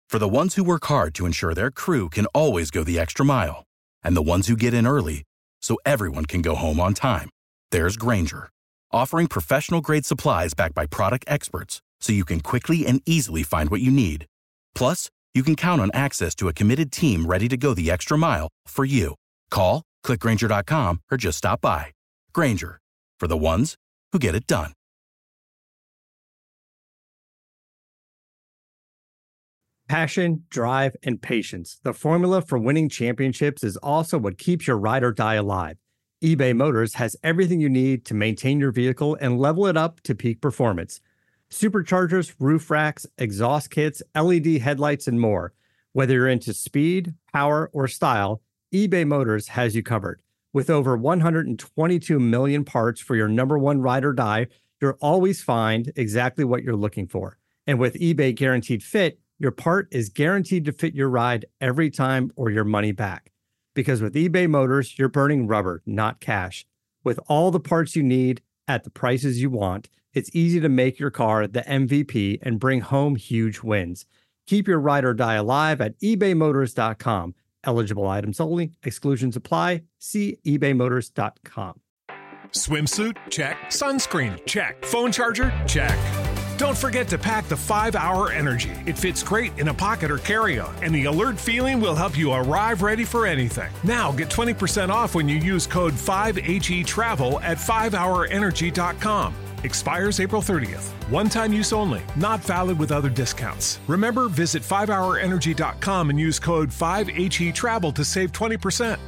For the ones who work hard to ensure their crew can always go the extra mile, and the ones who get in early so everyone can go home on time, there's Grainger, offering professional-grade supplies backed by product experts so you can quickly and easily find what you need. Plus, you can count on access to a committed team ready to go the extra mile for you. Call, click Grainger.com, or just stop by. Grainger, for the ones who get it done. Passion, drive, and patience. The formula for winning championships is also what keeps your ride or die alive. eBay Motors has everything you need to maintain your vehicle and level it up to peak performance. Superchargers, roof racks, exhaust kits, LED headlights, and more. Whether you're into speed, power, or style, eBay Motors has you covered. With over 122 million parts for your number one ride or die, you'll always find exactly what you're looking for. And with eBay Guaranteed Fit, your part is guaranteed to fit your ride every time or your money back. Because with eBay Motors, you're burning rubber, not cash. With all the parts you need at the prices you want, it's easy to make your car the MVP and bring home huge wins. Keep your ride or die alive at ebaymotors.com. Eligible items only. Exclusions apply. See ebaymotors.com. Swimsuit? Check. Sunscreen? Check. Phone charger? Check. Don't forget to pack the 5-Hour Energy. It fits great in a pocket or carry-on, and the alert feeling will help you arrive ready for anything. Now get 20% off when you use code 5HETRAVEL at 5hourenergy.com. Expires April 30th. One-time use only. Not valid with other discounts. Remember, visit 5hourenergy.com and use code 5HETRAVEL to save 20%.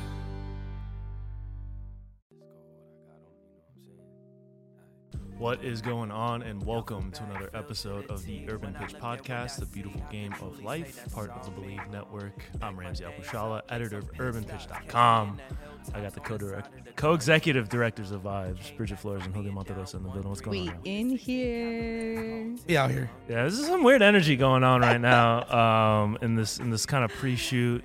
What is going on, and welcome to another episode of the Urban Pitch Podcast, the beautiful game of life, part of the Believe Network. I'm Ramsey Al-Bushala, editor of UrbanPitch.com. I got the co-executive directors of Vibes, Bridget Flores and Julio Monterosa in the building. What's going on? We in here. We out here. Yeah, this is some weird energy going on right now. In this kind of pre-shoot,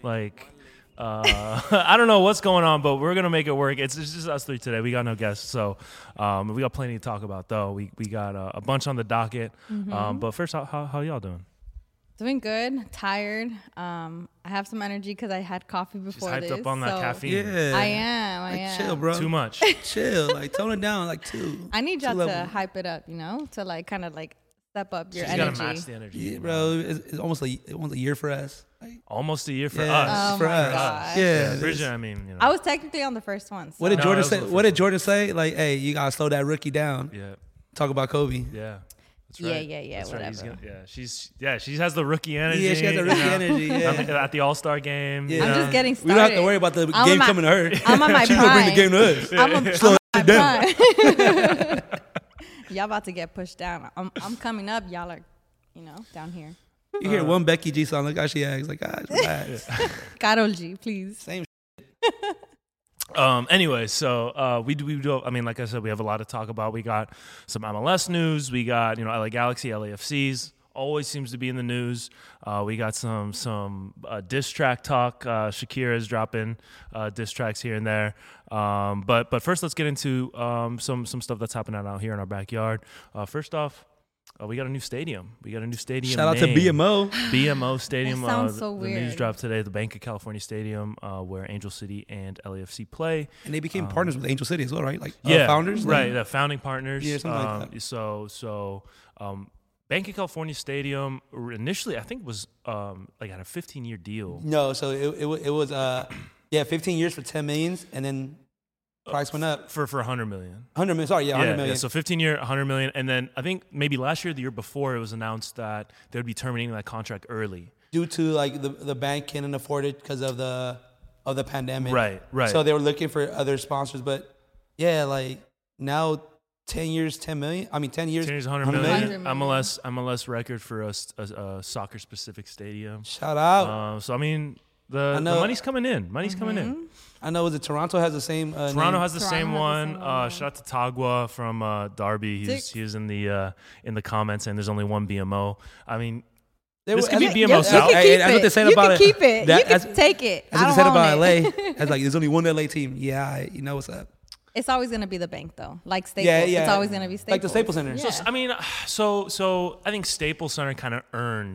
I don't know what's going on, but we're gonna make it work. It's just us three today. We got no guests, so we got plenty to talk about. Though we got a bunch on the docket. But first, how y'all doing? Doing good. Tired. I have some energy because I had coffee before She's hyped this. up on that caffeine. Yeah. I am. Chill, bro. Too much. Chill. Tone it down, two. I need y'all level. to hype it up, to kind of step up your She's energy. gotta match the energy. Yeah, bro. It's almost a year for us. Almost a year for Yeah. us. Oh for my us. gosh. Yeah. Bridget, I mean, I was technically on the first one. So. What did No, Jordan that was say? the What did first Jordan say? Hey, you gotta slow that rookie down. Yeah. Talk about Kobe. Yeah. That's Yeah, right. yeah, That's right. whatever. She has the rookie energy. Yeah, she has the rookie energy. Yeah. At the All-Star game. Yeah. you I'm know? just getting We started. don't have to worry about the game coming to her. I'm on my She's prime. gonna bring the game to us. I'm on Slow my it down. prime. Y'all about to get pushed down. I'm coming up. Y'all are, down here. You hear one Becky G song, look how she acts. Relax. Karol G, please. Same. Anyway, so we do. I mean, like I said, we have a lot to talk about. We got some MLS news. We got LA Galaxy, LAFCs. Always seems to be in the news. We got some diss track talk. Shakira is dropping diss tracks here and there. But first, let's get into some stuff that's happening out here in our backyard. First off, we got a new stadium. Shout out to BMO. BMO Stadium. That sounds so the weird. news dropped today. The Bank of California Stadium, where Angel City and LAFC play. And they became partners with Angel City as well, right? Founders? Right, the founding partners. Yeah, something like that. So Bank of California Stadium initially, I think, was had a 15-year deal. No, so it was 15 years for 10 million, and then price went up for 100 million. 100 million. Sorry, 100 million. Yeah, so 15-year, 100 million, and then I think maybe last year, the year before, it was announced that they would be terminating that contract early due to the bank couldn't afford it because of the pandemic. Right. So they were looking for other sponsors, but now 10 years, 10 million. I mean, 10 years, 100 million. MLS record for a soccer specific stadium. Shout out. So I mean, the money's coming in. Coming in. I know. Was it Toronto has the same? Toronto name? has the same one. Shout out to Tagua from Derby. He's in the comments, and there's only one BMO. I mean, this could be BMO South. That's what they said about it. You can keep it. You can take it. That's what they said about LA. That's there's only one LA team. Yeah, you know what's up. It's always going to be the bank, though. Like Staples. Yeah. It's always going to be Staples. Like the Staples Center. Yeah. So I think Staples Center kind of earned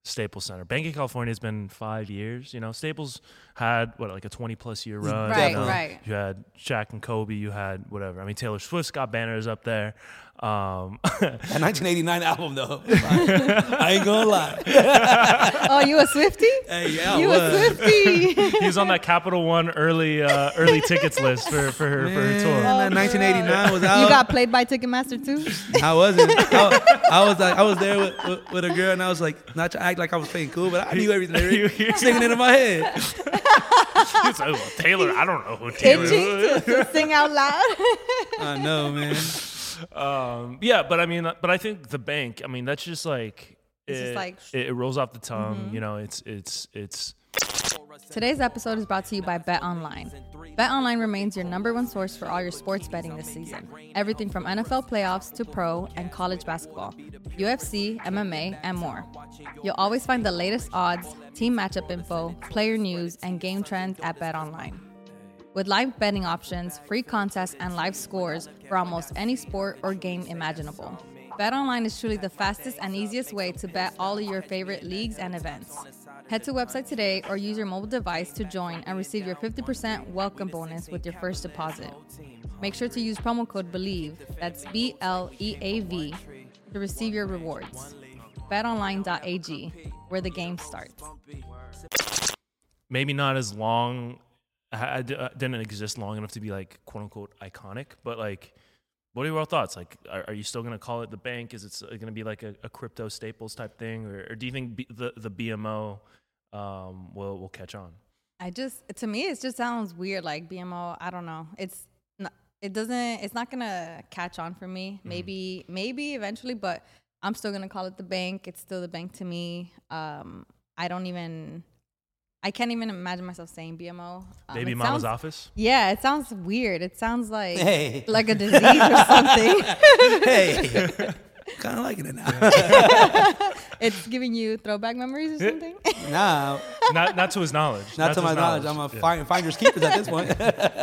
Staples Center. Bank of California has been 5 years. You know, Staples had like a 20+ year run. Right, you know? right. You had Shaq and Kobe. You had whatever. I mean, Taylor Swift's got banners up there. That 1989 album though, I ain't gonna lie. Oh, you a Swiftie? Hey, yeah, You a Swiftie? He was on that Capital One early tickets list for her tour. That 1989 was out. You got played by Ticketmaster too? I wasn't. I was there with a girl, and I was like, not to act like I was playing cool, but I knew everything. Singing it in my head. He's like, well, Taylor, I don't know who Taylor is. Itching to sing out loud. I know, man. Yeah, but I mean, but I think the bank. I mean, that's just like It's just like- it rolls off the tongue. You know, it's. Today's episode is brought to you by BetOnline. BetOnline remains your #1 source for all your sports betting this season. Everything from NFL playoffs to pro and college basketball, UFC, MMA, and more. You'll always find the latest odds, team matchup info, player news, and game trends at BetOnline. With live betting options, free contests, and live scores for almost any sport or game imaginable. BetOnline is truly the fastest and easiest way to bet all of your favorite leagues and events. Head to the website today or use your mobile device to join and receive your 50% welcome bonus with your first deposit. Make sure to use promo code BELIEVE, that's BLEAV, to receive your rewards. BetOnline.ag, where the game starts. Maybe not as long. I didn't exist long enough to be like quote unquote iconic, but like, what are your thoughts? Like, are you still gonna call it the bank? Is it gonna be like a crypto Staples type thing, or do you think the BMO will catch on? To me, it just sounds weird. Like BMO, I don't know. It's not gonna catch on for me. Maybe eventually, but I'm still gonna call it the bank. It's still the bank to me. I can't even imagine myself saying BMO. Baby Mama's office? Yeah, it sounds weird. It sounds like Hey. like a disease or something. Hey, kind of liking it now. It's giving you throwback memories or something. Nah, Not to his knowledge. not to my knowledge. I'm a finders keepers at this point.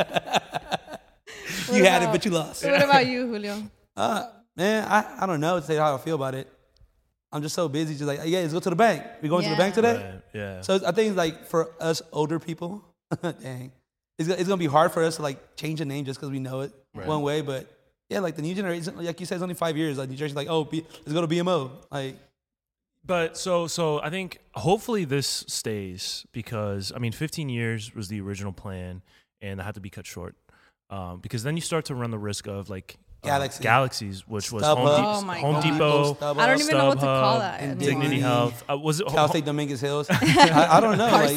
You had it, but you lost. What about you, Julio? Man, I don't know to say how I feel about it. I'm just so busy. Just like, yeah, let's go to the bank. We going to the bank today? Right, yeah. So I think like for us older people, dang, it's gonna be hard for us to like change the name just because we know it one way. But yeah, like the new generation, like you said, it's only 5 years. Like new generation, like let's go to BMO. Like, But so I think hopefully this stays because I mean 15 years was the original plan and that had to be cut short because then you start to run the risk of like Galaxies, which was Home Depot. I don't even know what to call that. and Dignity Health. Was it Cal State Dominguez Hills? I don't know. Carson. Like,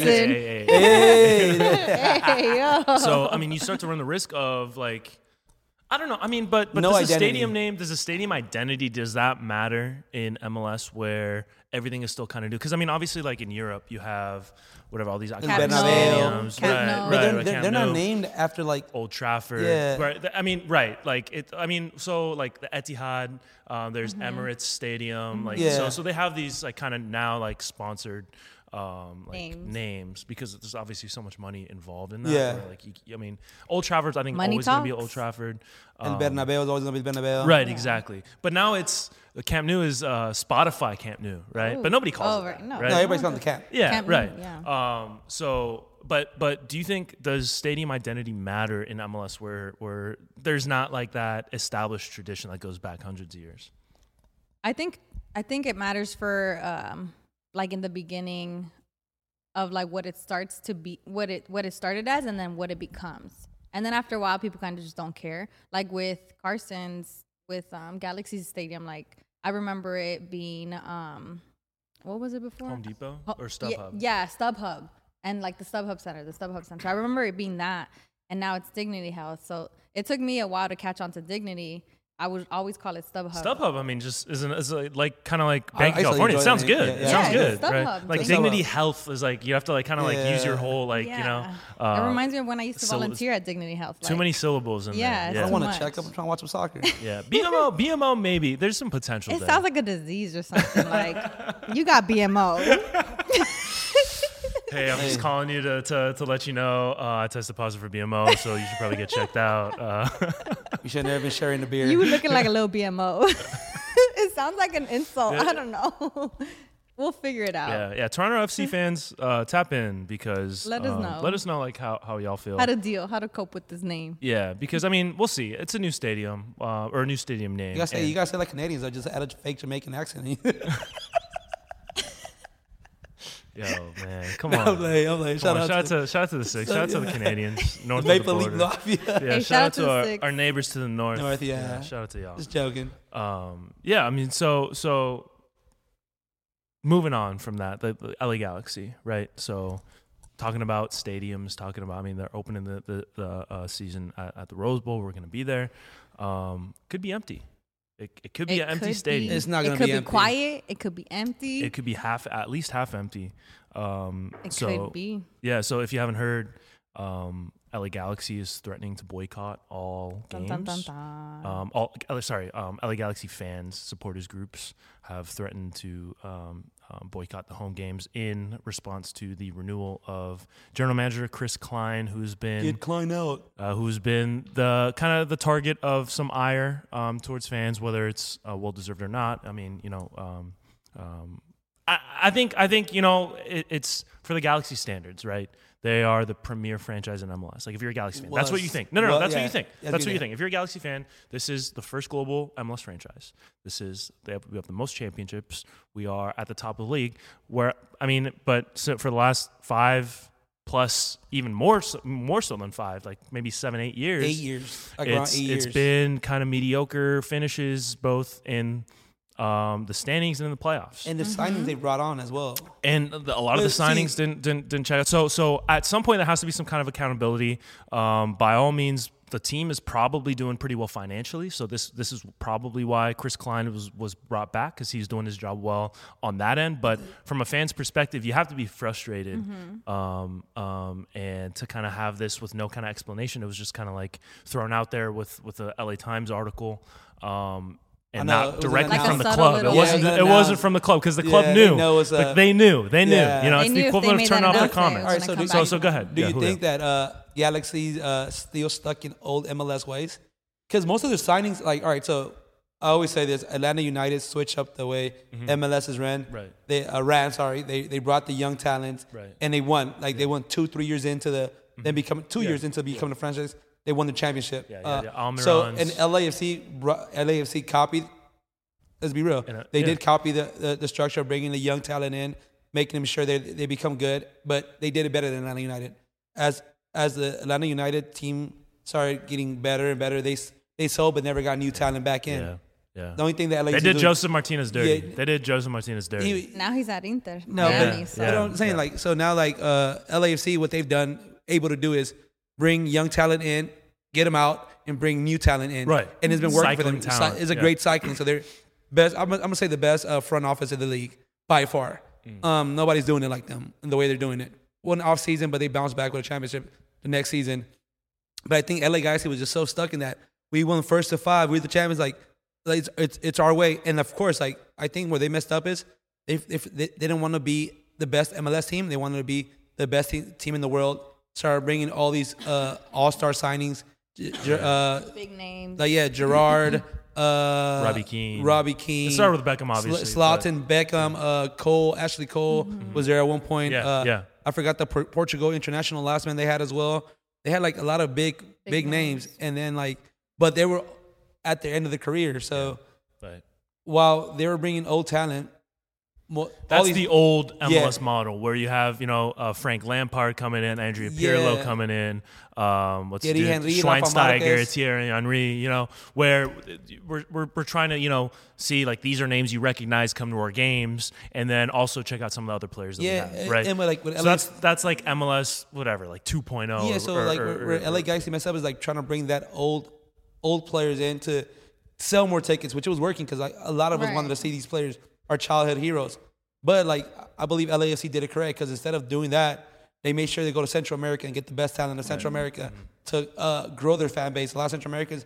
Hey, yo. So I mean, you start to run the risk of like, I don't know. I mean, but No does the identity. stadium name, does the stadium identity, does that matter in MLS where everything is still kind of new? Because I mean, obviously, like in Europe, you have whatever all these iconic stadiums, Camp Nou. but Camp they're not Nou. named after like Old Trafford. Yeah. Right. I mean, right. Like it. I mean, so like the Etihad. There's Emirates Stadium. Like Yeah. so they have these like kind of now like sponsored like Names. names because there's obviously so much money involved in that. Yeah. Where, like I mean, Old Trafford's I think Money always going to be talks. Old Trafford. and Bernabeu is always gonna be Bernabeu. Right. Exactly. But now it's Camp Nou is Spotify Camp Nou, right? But nobody calls it that, No. right? No, everybody's calling the cap. Yeah, Camp Nou, right. yeah. So, but do you think does stadium identity matter in MLS where there's not like that established tradition that goes back hundreds of years? I think it matters for like in the beginning of like what it starts to be, what it started as, and then what it becomes. And then after a while, people kind of just don't care. Like with Carson's, with Galaxy Stadium, like I remember it being what was it before? Home Depot Ho- or StubHub? Yeah, StubHub. And like the StubHub Center. I remember it being that, and now it's Dignity Health. So it took me a while to catch on to Dignity. I would always call it StubHub. StubHub, I mean, just is like kind of like Bank I of used to California. It enjoy sounds that good. name. It Yeah, sounds yeah. good, StubHub. right? Like It's Dignity StubHub. Health is like you have to like kind of like use your whole like you know. It reminds me of when I used to syllabus- volunteer at Dignity Health. Too many syllables in Yeah, there. I too want to much. check up. I'm trying to watch some soccer. Yeah, BMO maybe. There's some potential It there. sounds like a disease or something. Like you got BMO. Hey, I'm just calling you to let you know I tested positive for BMO, so you should probably get checked out. You should have never been sharing the beer. You were looking like a little BMO. It sounds like an insult. Yeah. I don't know. We'll figure it out. Yeah. Toronto FC fans, tap in because Let us know. Let us know like how y'all feel. How to cope with this name. Yeah, because I mean, we'll see. It's a new stadium or a new stadium name. You gotta say like Canadians. I just add a fake Jamaican accent. Yo, man, come on. I'm like, shout out to the Six. Shout out to the Canadians north of the Maple Leaf border. North. Yeah. Yeah, Hey, shout out to the Six. our neighbors to the north. Yeah. Shout out to y'all. Just joking. Yeah, I mean, so moving on from that, the LA Galaxy, right? So talking about stadiums, I mean, they're opening the season at the Rose Bowl. We're going to be there. Could be empty. It could be an empty stadium. It's not going It to could be be empty. quiet. It could be empty. It could be at least half empty. It So could be. yeah. So if you haven't heard, LA Galaxy is threatening to boycott all games. Dun, dun, dun, dun. LA Galaxy fans, supporters groups have threatened to boycott the home games in response to the renewal of general manager Chris Klein, who's been Get Klein out. who's been the kind of the target of some ire towards fans, whether it's well deserved or not. I mean, I think it's for the Galaxy standards, right? They are the premier franchise in MLS. Like if you're a Galaxy fan, that's what you think. No, Well, that's yeah. what you think. Yeah, That's do what you that. think. If you're a Galaxy fan, this is the first global MLS franchise. We have the most championships. We are at the top of the league. So for the last 5+, even more so than 5, like maybe 7-8 years. 8 years. Like around 8 years. It's been kind of mediocre finishes both in the standings and in the playoffs. And the signings they brought on as well. And a lot of the signings didn't check out. So at some point there has to be some kind of accountability. By all means, the team is probably doing pretty well financially. So this is probably why Chris Klein was brought back, because he's doing his job well on that end. But from a fan's perspective, you have to be frustrated. And to kind of have this with no kind of explanation, it was just kind of like thrown out there with the LA Times article. And not directly like from a the subtle club. little It wasn't from the club because the club Yeah, knew. they know it's They knew. Yeah. You know, They it's knew the if they equivalent of made turning that off their announcement, it comments. was All right, so gonna do- come So back. go ahead. Do Yeah, you Julio. think that Galaxy's still stuck in old MLS ways? Because most of their signings, like, all right, so I always say this: Atlanta United switched up the way MLS is ran. Right. They brought the young talent, Right. and they won. Like they won 2-3 years into the then become 2 years into becoming the franchise. They won the championship. Yeah. So Almirons. and LAFC copied. Let's be real. They did copy the structure of bringing the young talent in, making them sure they become good. But they did it better than Atlanta United. As the Atlanta United team started getting better and better, they sold but never got new talent back in. Yeah. The only thing that LAFC They did do- Joseph Martinez dirty. Yeah. They did Joseph Martinez dirty. he- Now he's at Inter. No, Miami, but so. you know what I'm saying? Like, so now, like, LAFC, what they've done, able to do is bring young talent in, get them out, and bring new talent in. Right. And it's been working for Cycling them. talent, It's a yeah. great cycling. So they're best. I'm gonna say the best front office of the league by far. Nobody's doing it like them in the way they're doing it. One off season, but they bounced back with a championship the next season. But I think LA Galaxy was just so stuck in that we won first to 5, we're the champions. Like it's our way. And of course, like I think where they messed up is if they didn't want to be the best MLS team, they wanted to be the best team in the world. Started bringing all these all-star signings. Big names. Like Gerard, Robbie Keane. It started with Beckham, obviously, Zlatan, Beckham, Cole, Ashley Cole was there at one point. Yeah. I forgot the Portugal international last man they had as well. They had like a lot of big names, and then but they were at the end of the career. So Right. while they were bringing old talent, That's the old MLS model where you have, Frank Lampard coming in, Andrea Pirlo Yeah. coming in, Thierry Henry, Rafa Schweinsteiger, Marquez. Thierry Henry, where we're trying to, see like these are names you recognize come to our games, and then also check out some of the other players that we have, right? and with So that's like MLS, whatever, like 2.0. Yeah, so where LA Galaxy messed up is like trying to bring that old players in to sell more tickets, which was working because a lot of us Right. wanted to see these players, our childhood heroes. But I believe LAFC did it correct because instead of doing that, they made sure they go to Central America and get the best talent of Central America to grow their fan base. A lot of Central Americans,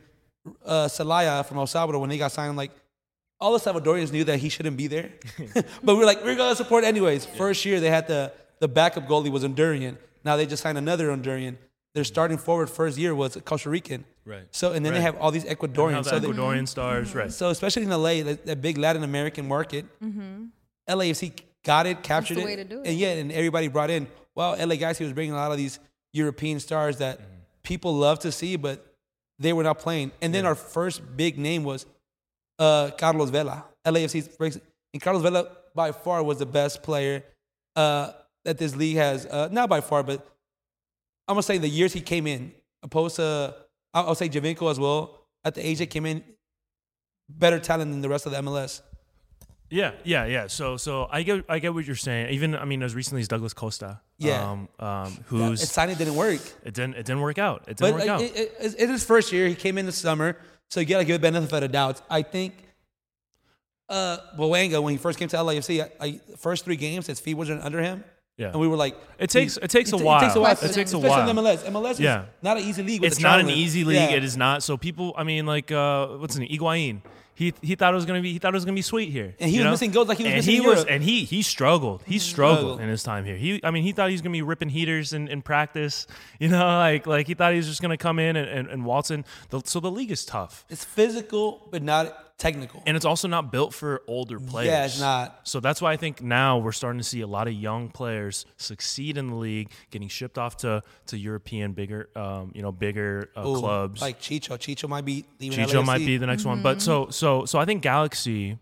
Celaya from El Salvador, when he got signed, like all the Salvadorians knew that he shouldn't be there, but we're gonna support anyways. First year they had the backup goalie was Honduran. Now they just signed another Honduran. Their starting forward first year was Costa Rican. Right. So and then they Right. have all these Ecuadorians. the Ecuadorian stars, right? So especially in LA, that big Latin American market, LAFC got it, captured the it, way to do it. and and everybody brought in. Well, LA Galaxy was bringing a lot of these European stars that people love to see, but they were not playing. And then our first big name was Carlos Vela, LAFC's first, and Carlos Vela by far was the best player that this league has. Not by far, but I'm gonna say the years he came in, opposed to I'll say Javinko as well. At the age he came in, better talent than the rest of the MLS. Yeah. So I get what you're saying. Even as recently as Douglas Costa. Yeah. Whose his signing didn't work. It didn't work out. It didn't work out. It's his first year. He came in the summer, so you gotta give it benefit of the doubt. I think Boanga, when he first came to LAFC, first 3 games, his feet wasn't under him. Yeah. And we were like, it takes a while. It takes a while. Especially in MLS. MLS is not an easy league. It's not an easy league. Yeah. It is not. So people, what's his name? Higuain. He thought it was gonna be sweet here, and he was missing goals like he was missing in Europe. And he struggled. He struggled in his time here. He thought he was gonna be ripping heaters in practice. Like he thought he was just gonna come in and waltz in. So the league is tough. It's physical, but not technical, and it's also not built for older players. Yeah, it's not. So that's why I think now we're starting to see a lot of young players succeed in the league, getting shipped off to European bigger clubs. Like Chicho. Chicho might be leaving. Chicho might be the next one. But so I think Galaxy,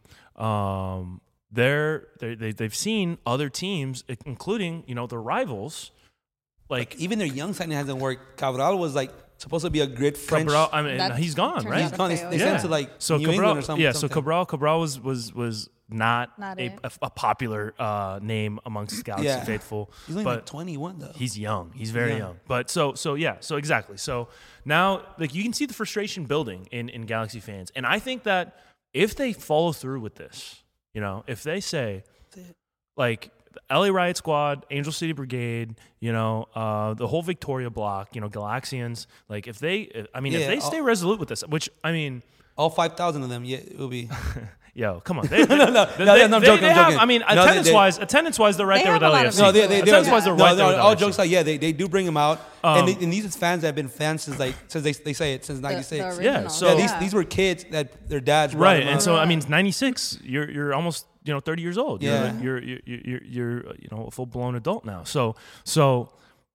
they've seen other teams, including their rivals, like even their young signing hasn't worked. Cabral was supposed to be a great French. Cabral, he's gone, right? He's gone. They sent him to New England or something. Yeah, so Cabral was not a popular name amongst Galaxy faithful. He's only like 21 though. He's young. He's very young. But so exactly. So now you can see the frustration building in Galaxy fans. And I think that if they follow through with this, if they say like the LA Riot Squad, Angel City Brigade, the whole Victoria block, Galaxians, like if they stay resolute with this, which all 5,000 of them, it will be. Yo, come on. I'm joking. Attendance-wise, they're right there with LAFC. No, attendance-wise, they're right there with LAFC. All jokes aside, they do bring them out. And these fans have been fans since they say it since 96. So these were kids that their dads brought right. them And out. so 96, you're almost 30 years old. Yeah. You're a full-blown adult now. So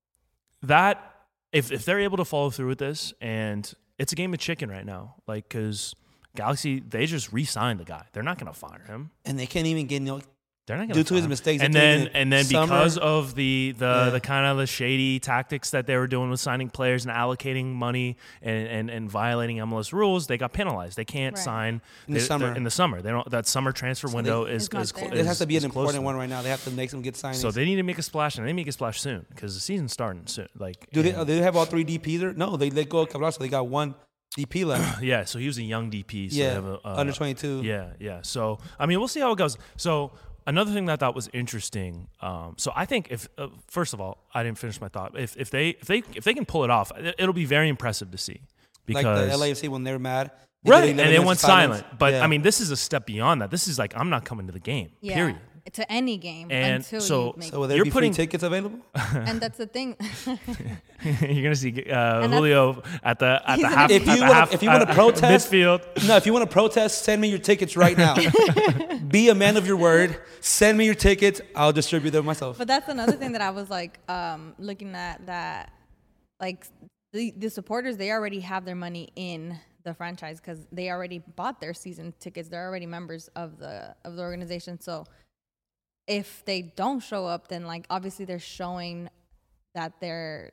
that if they're able to follow through with this, and it's a game of chicken right now, because Galaxy, they just re-signed the guy. They're not going to fire him, and they can't even get they're not due to his mistakes. And then because of the kind of the shady tactics that they were doing with signing players and allocating money and violating MLS rules, they got penalized. They can't sign in the summer. They don't. That summer transfer window is closed. It has to be an important one right now. They have to make some good signings. So they need to make a splash, and they make a splash soon because the season's starting soon. Do they have all 3 DPs? No, they let go of Cabral, so they got 1 DP left. Yeah, so he was a young DP. So they have under 22. Yeah. So we'll see how it goes. So another thing that I thought was interesting. So I think if first of all, I didn't finish my thought. If they can pull it off, it'll be very impressive to see. Because like the LAFC when they're mad, right? And they went silent. But this is a step beyond that. This is like I'm not coming to the game. Yeah. Period. To any game and until so will there be free tickets available? And that's the thing. You're gonna see Julio at the half. If you want to protest midfield. No, if you want to protest, send me your tickets right now. Be a man of your word. Send me your tickets. I'll distribute them myself. But that's another thing that I was looking at, that like the supporters, they already have their money in the franchise because they already bought their season tickets. They're already members of the organization. So if they don't show up, then obviously they're showing that they're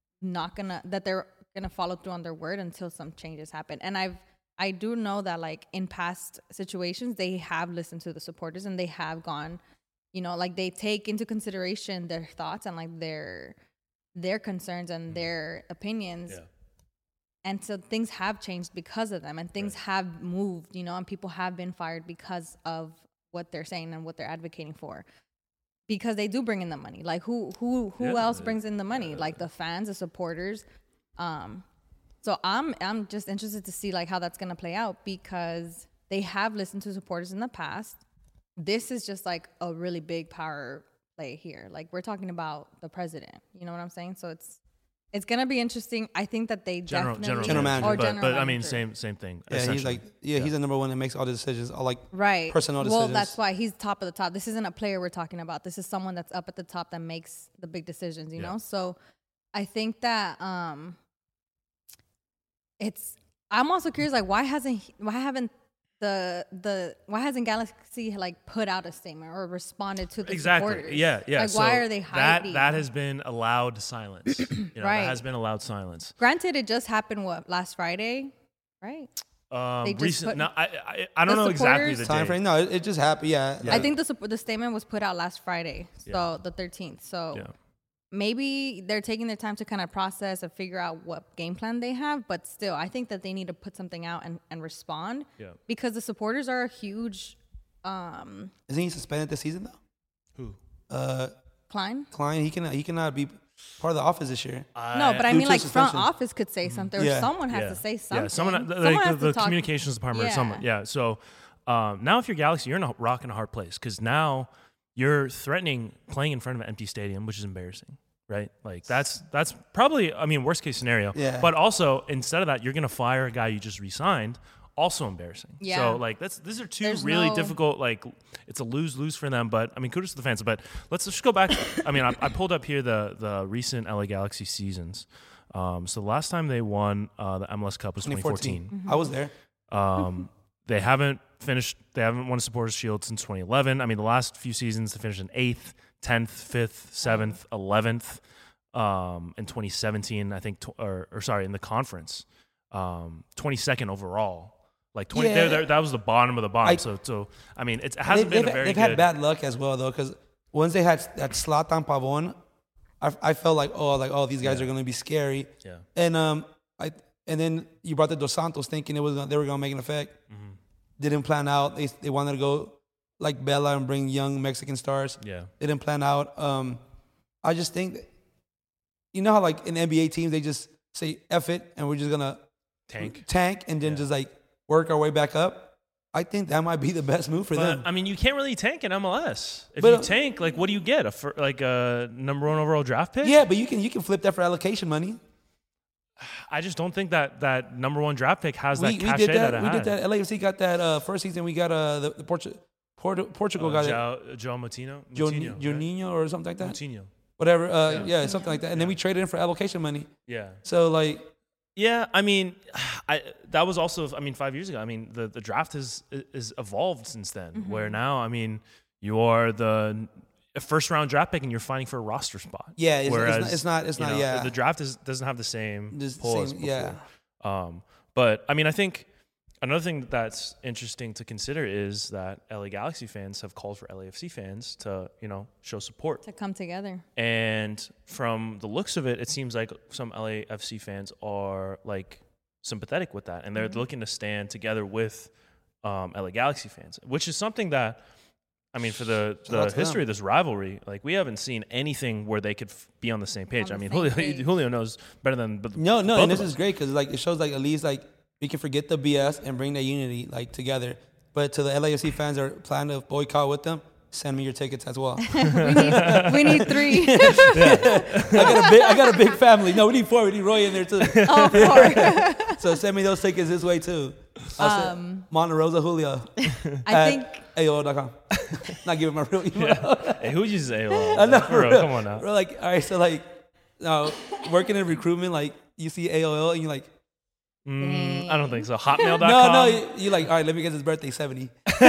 gonna follow through on their word until some changes happen. And I do know that in past situations they have listened to the supporters and they have gone, they take into consideration their thoughts and their concerns and their opinions. Yeah. And so things have changed because of them, and things have moved, and people have been fired because of what they're saying and what they're advocating for, because they do bring in the money. Who else brings in the money? The fans, the supporters. So I'm just interested to see how that's gonna play out, because they have listened to supporters in the past. This is just a really big power play here. We're talking about the president. You know what I'm saying? So It's gonna be interesting. I think that they General definitely manager. or but, general but I mean, manager. same thing. Yeah, he's essentially. like, he's the number one that makes all the decisions, all like Right. personnel Well, decisions. that's why he's top of the top. This isn't a player we're talking about. This is someone that's up at the top that makes the big decisions, you know? So I think that I'm also curious, like, why hasn't Galaxy like put out a statement or responded to the supporters? Yeah. Like, So why are they hiding? That has been allowed silence. Right. That has been allowed silence. Granted, it just happened last Friday, right? They just Recent. put- No, I don't know exactly the time date. frame. No, it just happened. Yeah. I think the statement was put out last Friday, so the 13th. So Yeah. maybe they're taking their time to kind of process and figure out what game plan they have. But still, I think that they need to put something out and respond. Yeah. Because the supporters are a huge Isn't he suspended this season though? Who? Klein. Klein, he cannot be part of the office this year. No, but I Due mean, to like front suspension. office could say something, or Yeah. someone has to say something. Yeah, someone has the to talk. communications department or someone. Yeah. So now if you're Galaxy, you're in a rock and a hard place because now you're threatening playing in front of an empty stadium, which is embarrassing, right? Like that's probably, I mean, worst case scenario. Yeah. But also instead of that, you're gonna fire a guy you just re-signed. Also embarrassing. Yeah. So like these are two There's really no- difficult. Like it's a lose for them. But I mean, kudos to the fans. But let's just go back. I mean, I pulled up here the recent LA Galaxy seasons. So the last time they won the MLS Cup was 2014. I was there. They haven't won a Supporters Shield since 2011. I mean, the last few seasons they finished in 8th, 10th, 5th, 7th, 11th. In 2017, I think, in the conference, 22nd overall. Like 20, Yeah. that was the bottom of the bottom. So I mean, it hasn't been a very They've good. had bad luck as well though, because once they had that Zlatan Pavon, I felt like these guys are going to be scary. Yeah. And then you brought the Dos Santos thinking they were going to make an effect. Mm-hmm. Didn't plan out. They wanted to go like Bella and bring young Mexican stars. Yeah. Didn't plan out. I just think that, you know how like in NBA teams they just say F it and we're just gonna tank and then just like work our way back up. I think that might be the best move for them. I mean, you can't really tank in MLS. If But, you tank, like, what do you get? A number 1 overall draft pick? Yeah, but you can flip that for allocation money. I just don't think that number 1 draft pick has that We cachet did that. it We had. did that. LAFC got that first season. We got the Portugal got it. Joe Moutinho? Juninho or something like that. Moutinho. Whatever. Yeah, something like that. And then we traded in for allocation money. Yeah. So like, Yeah, I mean, that was also, 5 years ago. I mean, the draft has evolved since then, where now, I mean, you are the first round draft pick and you're fighting for a roster spot. yeah, it's not. you know, Yeah, the draft doesn't have the same Just pull as same- before. yeah. But I mean, I think another thing that's interesting to consider is that LA Galaxy fans have called for LAFC fans to, show support. to come together. And from the looks of it, it seems like some LAFC fans are like sympathetic with that, and they're looking to stand together with LA Galaxy fans, which is something that, I mean, for the out to history them. of this rivalry, like we haven't seen anything where they could be on the same page. On I the mean, same Julio, page. Julio knows better than No, both and this of is us. great because like it shows like at least like we can forget the BS and bring that unity like together. But to the LAFC fans that are planning to boycott with them, send me your tickets as well. we need 3. I got a big family. No, we need 4. We need Roy in there too. Oh, 4. So send me those tickets this way too. Monte Rosa Julio I think AOL.com. Not giving my real email. Hey, who uses AOL? I know, For real, bro. come on now. We're like, all right, so like, working in recruitment, like you see AOL and you're like, I don't think so. Hotmail.com? no, you like, all right, let me get his birthday 70. No,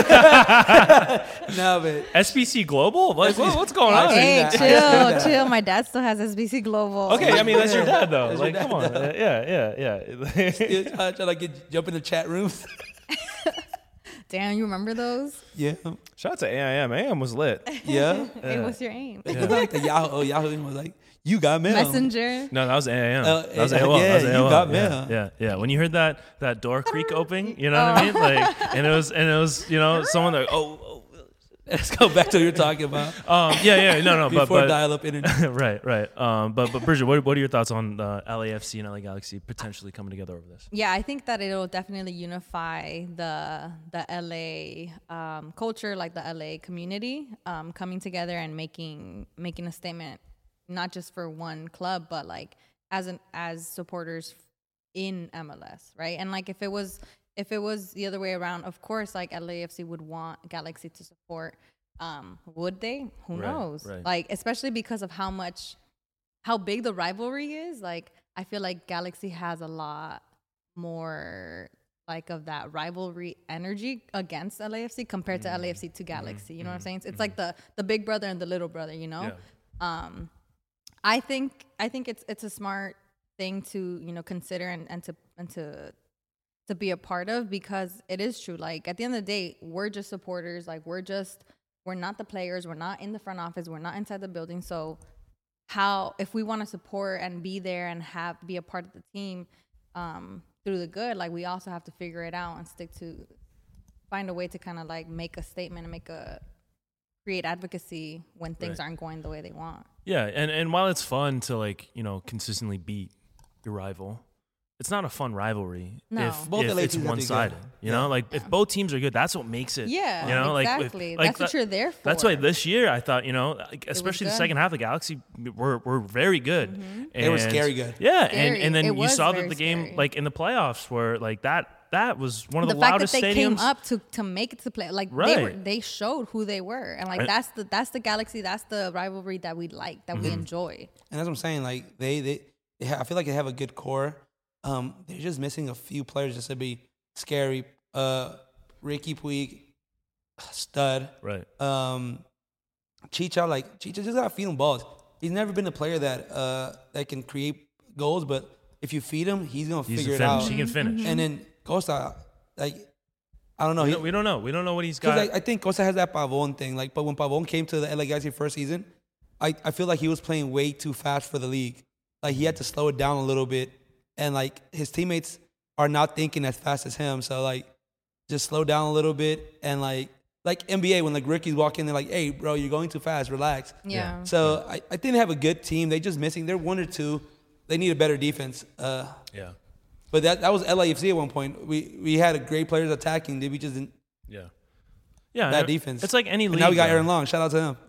but SBC Global? Like, what's going on? hey, that. I see that. chill. My dad still has SBC Global. Okay, I mean, that's your dad, though. That's Like, your come on. Yeah. you're trying to like jump in the chat rooms. Damn, you remember those? Yeah, Shout out to AIM. AIM was lit. yeah. Hey, what's your aim? Like the Yahoo was like, you got mail. Messenger. No, that was AIM. That was yeah, AOL. yeah, That was you AOL. got Yeah, mail. yeah. When you heard that door creak opening, you know what I mean? Like, and it was, someone like, Let's go back to what you're talking about. no, Before but dial-up internet. right. But Bridget, what are your thoughts on the LAFC and LA Galaxy potentially coming together over this? Yeah, I think that it'll definitely unify the LA culture, like the LA community, coming together and making a statement, not just for one club, but like as supporters in MLS, right? And like if it was the other way around, of course, like LAFC would want Galaxy to support. Would they? Who knows? Right. Like, especially because of how big the rivalry is. Like, I feel like Galaxy has a lot more like of that rivalry energy against LAFC compared to LAFC to Galaxy. You know what I'm saying? It's like the big brother and the little brother, you know? Yeah. I think it's a smart thing to, you know, consider and to be a part of, because it is true. Like, at the end of the day, we're just supporters. Like, we're not the players. We're not in the front office. We're not inside the building. So if we want to support and be there and be a part of the team through the good, like, we also have to figure it out and find a way to kind of like make a statement and create advocacy when things aren't going the way they want. Yeah, and while it's fun to, like, you know, consistently beat your rival, it's not a fun rivalry if it's one-sided. You know, like, if both teams are good, that's what makes it. Yeah, you know, exactly. Like, that's what you're there for. That's why this year I thought, you know, like, especially the second half, the Galaxy were very good. Mm-hmm. And, They were scary good. Yeah, Scary. and then It you was saw that very the game, scary. like, in the playoffs, where, like, that was one of the fact loudest that they stadiums. came up to make it to play, like, they showed who they were, and like that's the Galaxy, that's the rivalry that we like, that we enjoy. And that's what I'm saying. Like I feel like they have a good core. They're just missing a few players just to be scary. Ricky Puig, stud. Right. Chicha just got to feed him balls. He's never been a player that can create goals, but if you feed him, he's gonna figure it out. He can finish. And then Costa, like, I don't know. We don't know. We don't know what he's got. I think Costa has that Pavon thing. Like, but when Pavon came to the LA Galaxy first season, I feel like he was playing way too fast for the league. Like, he had to slow it down a little bit, and like his teammates are not thinking as fast as him. So like, just slow down a little bit, and like NBA, when like rookies walk in, they're like, "Hey, bro, you're going too fast. Relax." Yeah. So I think they have a good team. They just missing. They're 1 or 2. They need a better defense. Yeah. But that was LAFC at one point. We had great players attacking. We just didn't. Yeah. Yeah. Bad defense. It's like any league. And now we got though. Aaron Long. Shout out to him.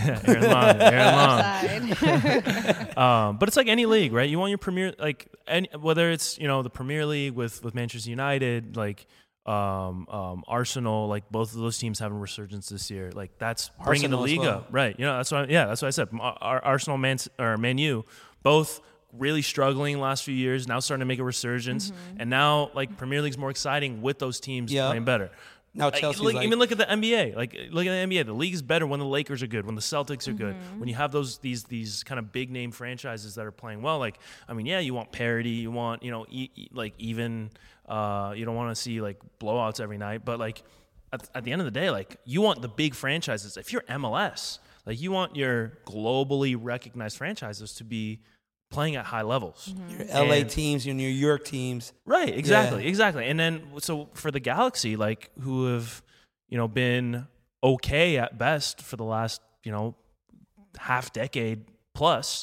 Aaron Long. But it's like any league, right? You want your premier, like, whether it's, you know, the Premier League with Manchester United, like Arsenal, like, both of those teams having resurgence this year. Like, that's bringing the league up, right? You know, that's what I said. Arsenal, Man U, both really struggling last few years, now starting to make a resurgence, and now, like, Premier League's more exciting with those teams playing better. Now Chelsea's even look at the NBA. Like, look at the NBA. The league is better when the Lakers are good, when the Celtics are good, when you have these kind of big name franchises that are playing well. Like, I mean, yeah, you want parity, you want, you know, like, even. You don't want to see, like, blowouts every night, but, like, at the end of the day, like, you want the big franchises. If you're MLS, like, you want your globally recognized franchises to be playing at high levels. Your LA teams, your New York teams. Right, exactly. And then, so for the Galaxy, like, who have, you know, been okay at best for the last, you know, half decade plus,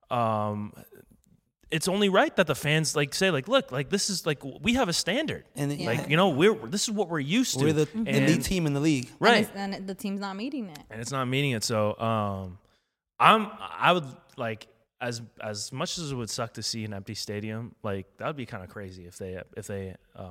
it's only right that the fans, like, say, like, look, like, this is, like, we have a standard. And like, you know, this is what we're used to. We're the elite team in the league. Right. And the team's not meeting it. And it's not meeting it. So I would, like, as much as it would suck to see an empty stadium, like, that would be kind of crazy if Galaxy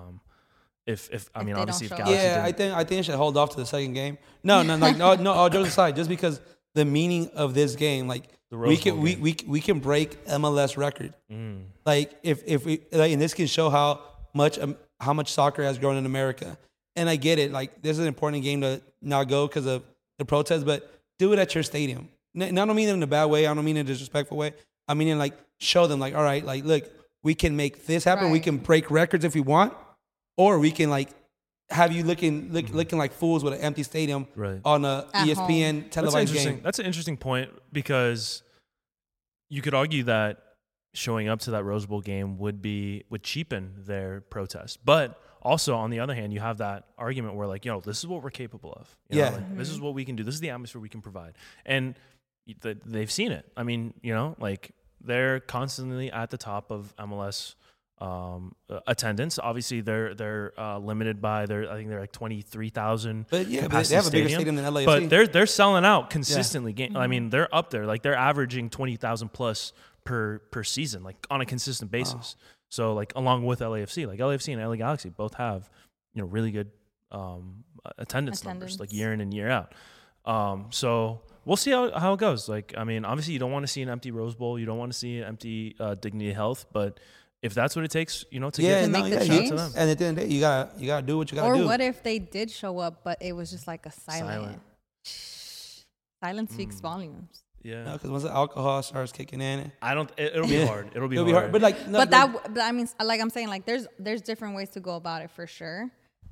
Yeah, I think they should hold off to the second game. No, all jokes aside, just because the meaning of this game, like, we can break MLS record. Like, if we, like, and this can show how much soccer has grown in America. And I get it, like, this is an important game to not go because of the protests, but do it at your stadium. And I don't mean it in a bad way. I don't mean it in a disrespectful way. I mean in, like, show them, like, all right, like, look, we can make this happen. Right. We can break records if we want, or we can, like, have you looking like fools with an empty stadium on a ESPN televised game. That's an interesting point, because you could argue that showing up to that Rose Bowl game would cheapen their protest. But also, on the other hand, you have that argument where, like, you know, this is what we're capable of. You know, like, this is what we can do. This is the atmosphere we can provide. And they've seen it. I mean, you know, like, they're constantly at the top of MLS attendance. Obviously, they're limited by I think they're like 23,000. But yeah, but they have a bigger stadium than LAFC. But they're selling out consistently. I mean, they're up there. Like, they're averaging 20,000 plus per season, like on a consistent basis. So like along with LAFC, like LAFC and LA Galaxy both have, really good attendance numbers, like year in and year out. So we'll see how it goes. Like, I mean, obviously you don't want to see an empty Rose Bowl. You don't want to see an empty Dignity Health, but if that's what it takes, to get the change. to them. And at the end of the day, you gotta do what you gotta do. Or what if they did show up, but it was just like a silence speaks volumes. Yeah, because once the alcohol starts kicking in, it'll be hard. It'll be hard. But like, but I mean, like I'm saying, like there's different ways to go about it for sure.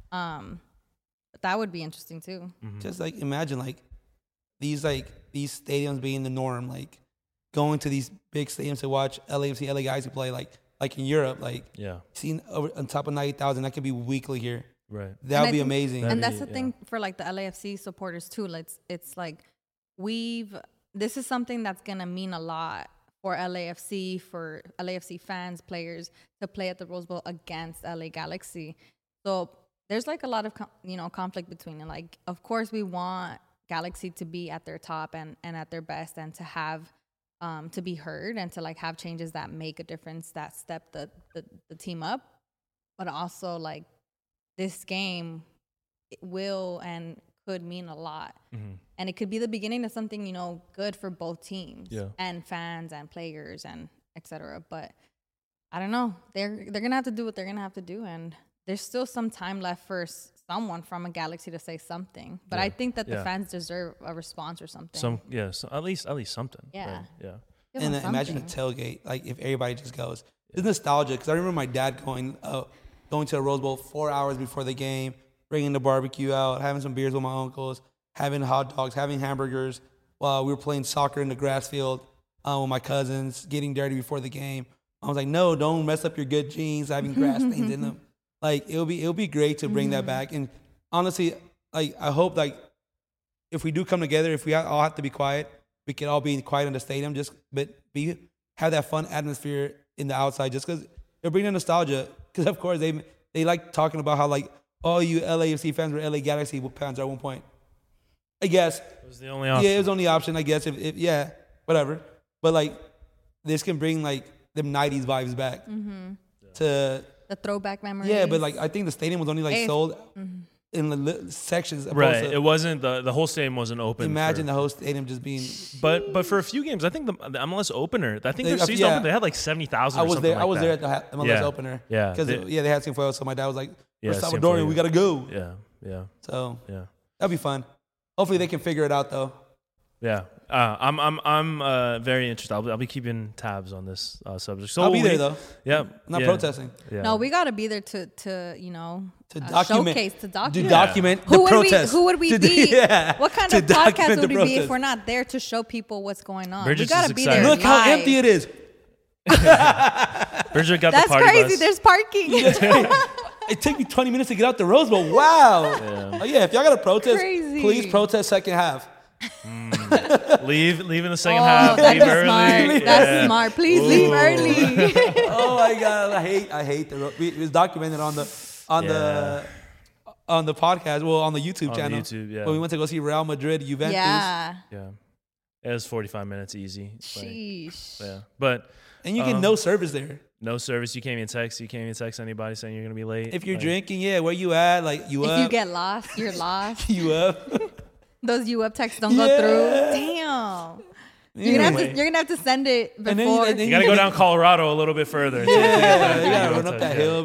That would be interesting too. Mm-hmm. Just like imagine like these stadiums being the norm, like going to these big stadiums to watch LAFC, LA Galaxy play, like in Europe, like seeing on top of 90,000, that could be weekly here. Right. That would be amazing. And that's the thing for like the LAFC supporters too. It's like this is something that's gonna mean a lot for LAFC, for LAFC fans, players to play at the Rose Bowl against LA Galaxy. So there's like a lot of conflict between it. Like, of course, we want Galaxy to be at their top and at their best, and to have to be heard and to like have changes that make a difference, that step the team up. But also like this game, it will and could mean a lot. Mm-hmm. And it could be the beginning of something, good for both teams and fans and players and etc. But I don't know. They're going to have to do what they're going to have to do. And there's still some time left for someone from a Galaxy to say something. But I think that the fans deserve a response or something. So at least something. Yeah. Right? Yeah. And imagine a tailgate, like if everybody just goes. It's nostalgic because I remember my dad going to a Rose Bowl 4 hours before the game, bringing the barbecue out, having some beers with my uncles, having hot dogs, having hamburgers while we were playing soccer in the grass field with my cousins, getting dirty before the game. I was like, no, don't mess up your good jeans, having grass stains in them. Like it'll be great to bring that back. And honestly, like I hope like if we do come together, if we all have to be quiet, we can all be quiet in the stadium, have that fun atmosphere in the outside, just because it'll bring the nostalgia. Because of course they like talking about how like all you LAFC fans were LA Galaxy fans at one point. I guess it was the only option. Yeah, it was the only option. I guess if whatever. But like this can bring like them 90s vibes back to the throwback memories. Yeah, but like I think the stadium was only like sold in the sections. Right. It wasn't the whole stadium wasn't open. Imagine the whole stadium just being. But for a few games, I think the MLS opener. I think their season opener, they had like 70,000. I was there. I was there at the MLS opener. Yeah. Because they had Cienfuegos, so my dad was like, "We're Salvadorian, we gotta go." Yeah. So that'd be fun. Hopefully they can figure it out though. Yeah. I'm very interested. I'll be keeping tabs on this subject. So I'll be there though. Yeah. I'm not protesting. Yeah. No, we gotta be there to document, showcase, to document. To document the protest. Who would we be? What kind of podcast would we be if we're not there to show people what's going on? Bridget's we gotta be there. Look how empty it is. Bridget got That's the party crazy. bus. There's parking. It took me 20 minutes to get out the Rose Bowl. Wow. If y'all got to protest, please protest second half. Leave in the second half. Leave early. Smart. That's smart. Please leave early. Oh my God, I hate the. It was documented on the podcast. Well, on the YouTube channel. YouTube, when we went to go see Real Madrid, Juventus. Yeah. It was 45 minutes easy. Sheesh. And you get no service there. No service. You can't even text. You can't even text anybody saying you're gonna be late. If you're drinking, where you at? Like you up? If you get lost, you're lost. You up? Those you up texts don't go through. Damn. You're gonna have to send it before. You gotta go down Colorado a little bit further. You gotta run up that hill.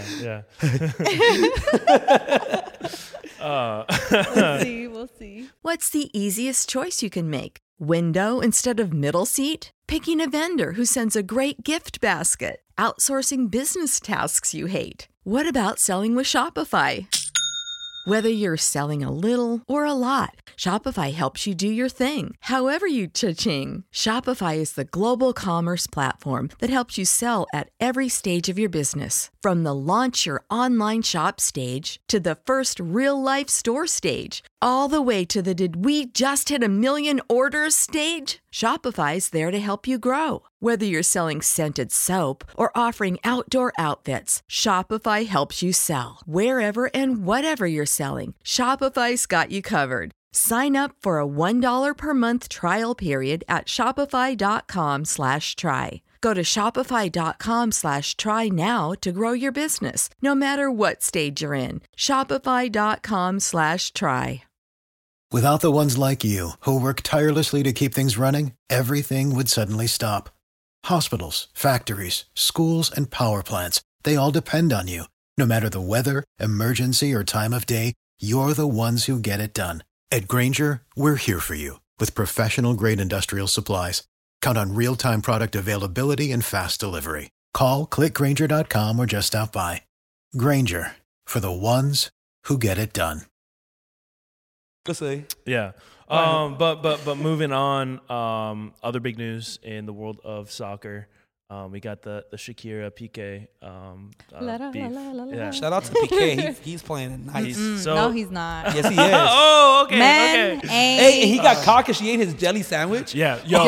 We'll see. What's the easiest choice you can make? Window instead of middle seat? Picking a vendor who sends a great gift basket? Outsourcing business tasks you hate? What about selling with Shopify? Whether you're selling a little or a lot, Shopify helps you do your thing, however you cha-ching. Shopify is the global commerce platform that helps you sell at every stage of your business. From the launch your online shop stage to the first real-life store stage, all the way to the did we just hit 1 million orders stage. Shopify's there to help you grow. Whether you're selling scented soap or offering outdoor outfits, Shopify helps you sell. Wherever and whatever you're selling, Shopify's got you covered. Sign up for a $1 per month trial period at shopify.com/try. Go to shopify.com/try now to grow your business, no matter what stage you're in. Shopify.com/try. Without the ones like you, who work tirelessly to keep things running, everything would suddenly stop. Hospitals, factories, schools, and power plants, they all depend on you. No matter the weather, emergency, or time of day, you're the ones who get it done. At Grainger, we're here for you with professional-grade industrial supplies. Count on real-time product availability and fast delivery. Call, clickgrainger.com, or just stop by. Grainger, for the ones who get it done. Let's say. Yeah. But moving on, other big news in the world of soccer. We got the Shakira Piqué beef. Yeah. Shout out to Piqué. He's playing it nice. No, he's not. Yes, he is. Oh, okay. Man, Okay. Hey, he got caught because she ate his jelly sandwich. Yeah. No,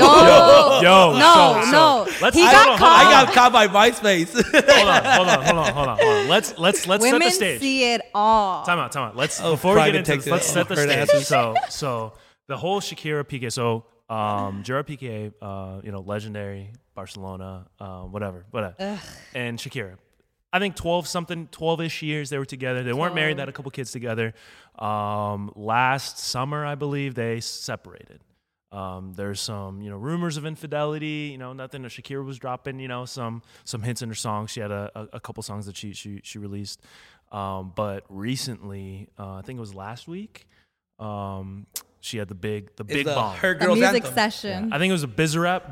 Let's he hold got on, caught. I got caught by MySpace. Hold on. Let's set Women the stage. see it all. Time out. Before we get into this, let's set the Private stage. So the whole Shakira Piqué. So Gerard Piqué, legendary Barcelona, whatever. And Shakira, I think 12-ish years they were together. They weren't married. They had a couple kids together. Last summer, I believe, they separated. There's some, rumors of infidelity. Nothing that Shakira was dropping. Some hints in her songs. She had a couple songs that she released. But recently, I think it was last week. She had the big bomb. Her The girl's music anthem. session. I think it was a Bizarrap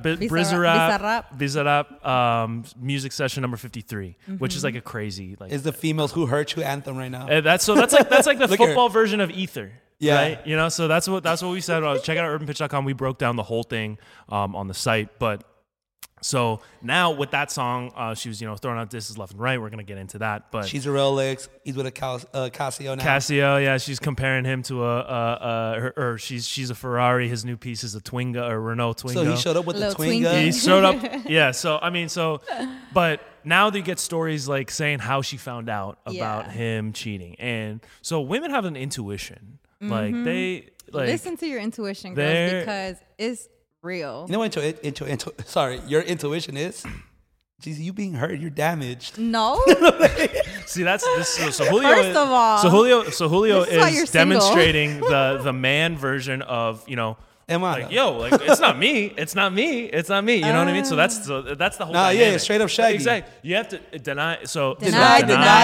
music session number 53, which is like a crazy Is the females who hurt you anthem right now? that's like the Look at football version of Ether. Yeah. Right? So that's what we said. Check out urbanpitch.com. We broke down the whole thing on the site, but so now with that song, she was throwing out disses left and right. We're gonna get into that, but She's a Rolex. He's with a Casio now. Casio, yeah, she's comparing him to she's a Ferrari. His new piece is a Twingo or Renault Twingo. So he showed up with the Little Twingo. Twinkie. He showed up, yeah. But now they get stories like saying how she found out about him cheating, and so women have an intuition, like they Listen to your intuition, girls, because it's real. You know what your intuition is? Geez, you being hurt, you're damaged. No. See, that's this. So Julio. First of all, so Julio this is why you're is single. demonstrating the man version of Am I? it's not me. It's not me. It's not me. You know what I mean? So that's the whole. Nah, dynamic. yeah, straight up Shaggy. Exactly. You have to deny. So Deny.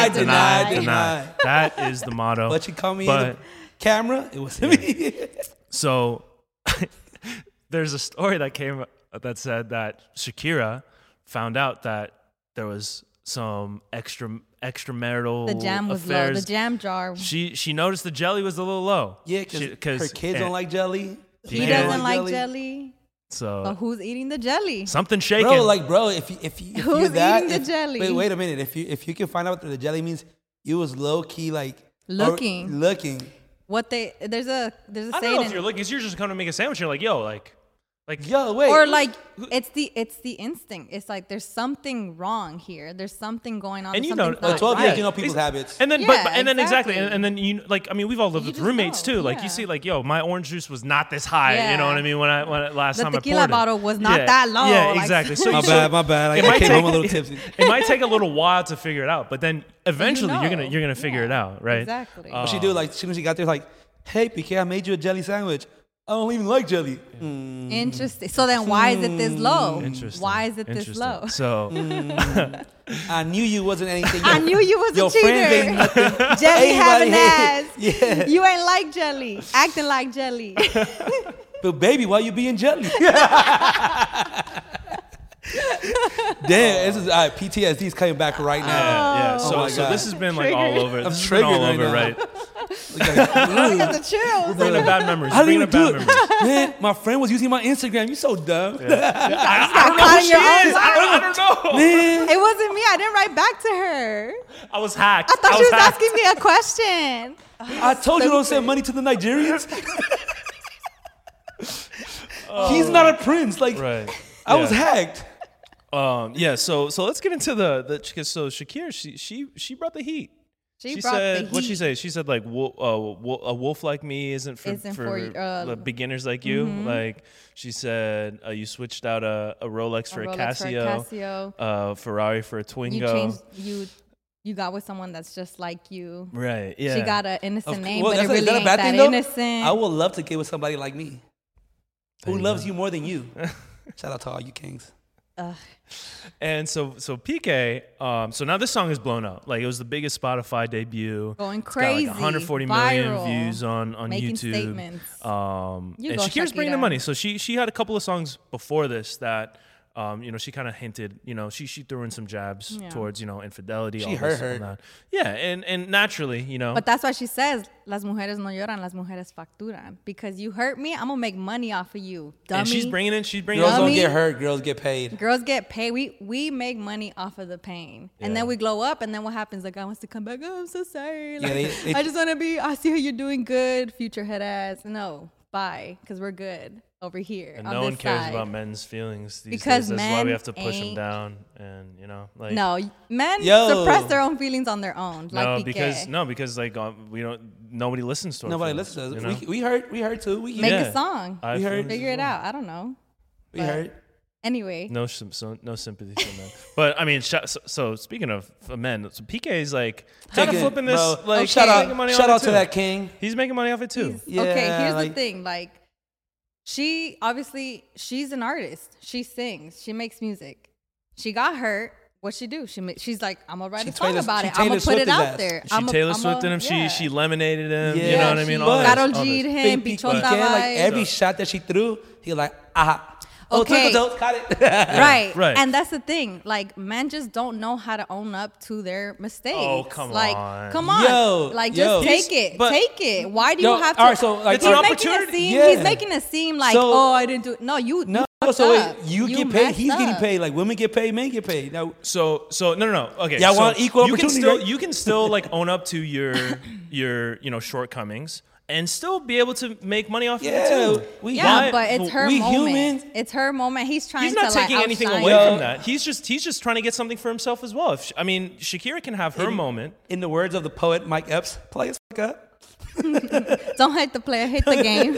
That is the motto. But you call me in the camera. It wasn't me. So there's a story that came that said that Shakira found out that there was some extramarital the jam was affairs. low. The jam jar. She noticed the jelly was a little low. Yeah, because her kids don't like jelly. He doesn't like jelly. So but who's eating the jelly? something shaking. Bro, if Who's you're that, eating the jelly? Wait a minute. If you can find out what the jelly means, you was low key looking. There's a I don't saying. know if you're looking. You're just coming to make a sandwich. You're like, yo, wait. Or it's the instinct. It's like there's something wrong here. There's something going on. And you something's know, not 12 years, right. you know people's habits. And then, Yeah, and then exactly. and then we've all lived You with just roommates know, too. Like yeah. you see, my orange juice was not this high. You know what I mean? When last The time I tequila poured it. bottle was not that low. Yeah, Like, exactly. So My bad. It I might came take- home a little tipsy. It might take a little while to figure it out, but then eventually know. you're gonna figure it out, right? Exactly. What she do? As soon as she got there, hey, PK, I made you a jelly sandwich. I don't even like jelly. Interesting. So then why is it this low? Interesting. Why is it this low? So I knew you wasn't anything. I knew you was Your a cheater. friends ain't nothing. Jelly having ass. Yeah. You ain't like jelly. Acting like jelly. But baby, why you being jelly? Damn, this is PTSD's coming back right now. yeah. Oh So my so God. this has been like all over. I'm This has been all triggered over, right right? I got the chills. Bringing up bad memories. I didn't Bringing even up do bad it. memories. Man, my friend was using my Instagram. You so dumb. I don't know who she is. I don't know. Man. It wasn't me. I didn't write back to her. I was hacked. I thought she was hacked. asking me a question. I told you don't send money to the Nigerians. He's not a prince. Right. I was hacked. Yeah. So let's get into the so Shakira. She brought the heat. She She brought the said, heat. what'd she say? She said, like, a wolf like me isn't for beginners like you. Like, she said, you switched out a Rolex for a Casio, Ferrari for a Twingo. You got with someone that's just like you. Right, yeah. She got an innocent name, Well, but it really is that a ain't bad that thing, though? innocent. I would love to get with somebody like me. Who loves you more than you? Shout out to all you kings. And so PK, so now this song is blown up. Like, it was the biggest Spotify debut. Going crazy. It's got like 140 million viral, views on making YouTube. Statements. And You go, Shakira's bringing the Shakira. money. So she had a couple of songs before this that, she kind of hinted, she threw in some jabs towards, infidelity. She all hurt this her. and that. Yeah, and naturally, But that's why she says, las mujeres no lloran, las mujeres facturan. Because you hurt me, I'm going to make money off of you, dummy. and she's bringing Girls in don't get hurt. Girls get paid. Girls get paid. We make money off of the pain. And then we glow up, and then what happens? The guy wants to come back. Oh, I'm so sorry. Like, they- I just want to I see how you're doing good, future head ass. No, bye, because we're good over here. and on no this one cares side. about men's feelings these Because days. That's why men we have to push them ain't- down, and like No, men Yo. suppress their own feelings on their own. Like Piqué. because like we don't, nobody listens to our Nobody feelings, listens to you us. know? We heard too. We Make hear. a song. I We feel heard- it Figure as it well. out. I don't know. We But heard. Anyway. No sympathy for men. But I mean, so speaking of men, so PK is like kind of Taking- flipping this. bro, Like, shout he's out, making money shout off out it to too. that king. He's making money off it too. Yeah, Okay, here's like- the thing. Like, she's an artist. She sings. She makes music. She got hurt. What'd she do? She's like, I'm gonna write a song about it. I'm gonna put it out there. She Taylor Swifted him. She lemonaded him. Yeah. You know what I mean? She All this, Karol all G'd this. him, Big Bichota Piqué, like vibes. every shot that she threw, he was like, aha. Oh, Okay. Twinkle Toes, got it. Right. Right. And that's the thing. Like, men just don't know how to own up to their mistakes. Oh, come like, on. Come on. Yo, like, yo. just take it. But- Take it. Why do Yo, you have to? all right, so, like, It's he's an making opportunity. it seem. Yeah. He's making it seem like, So- oh, I didn't do it. No, you. No, fucked so up. you get paid. messed He's getting up. paid. Like women get paid, men get paid. Now, So no. Okay. Y'all so want equal you can opportunity, still right? you can still like own up to your shortcomings and still be able to make money off of it yeah, too. Yeah, but it's her we moment. humans- It's her moment. He's trying He's to not taking like, anything outshine away her. from that. He's just trying to get something for himself as well. I mean, Shakira can have her moment. in the words of the poet Mike Epps, play his fuck up. Don't hate the player, hit the game.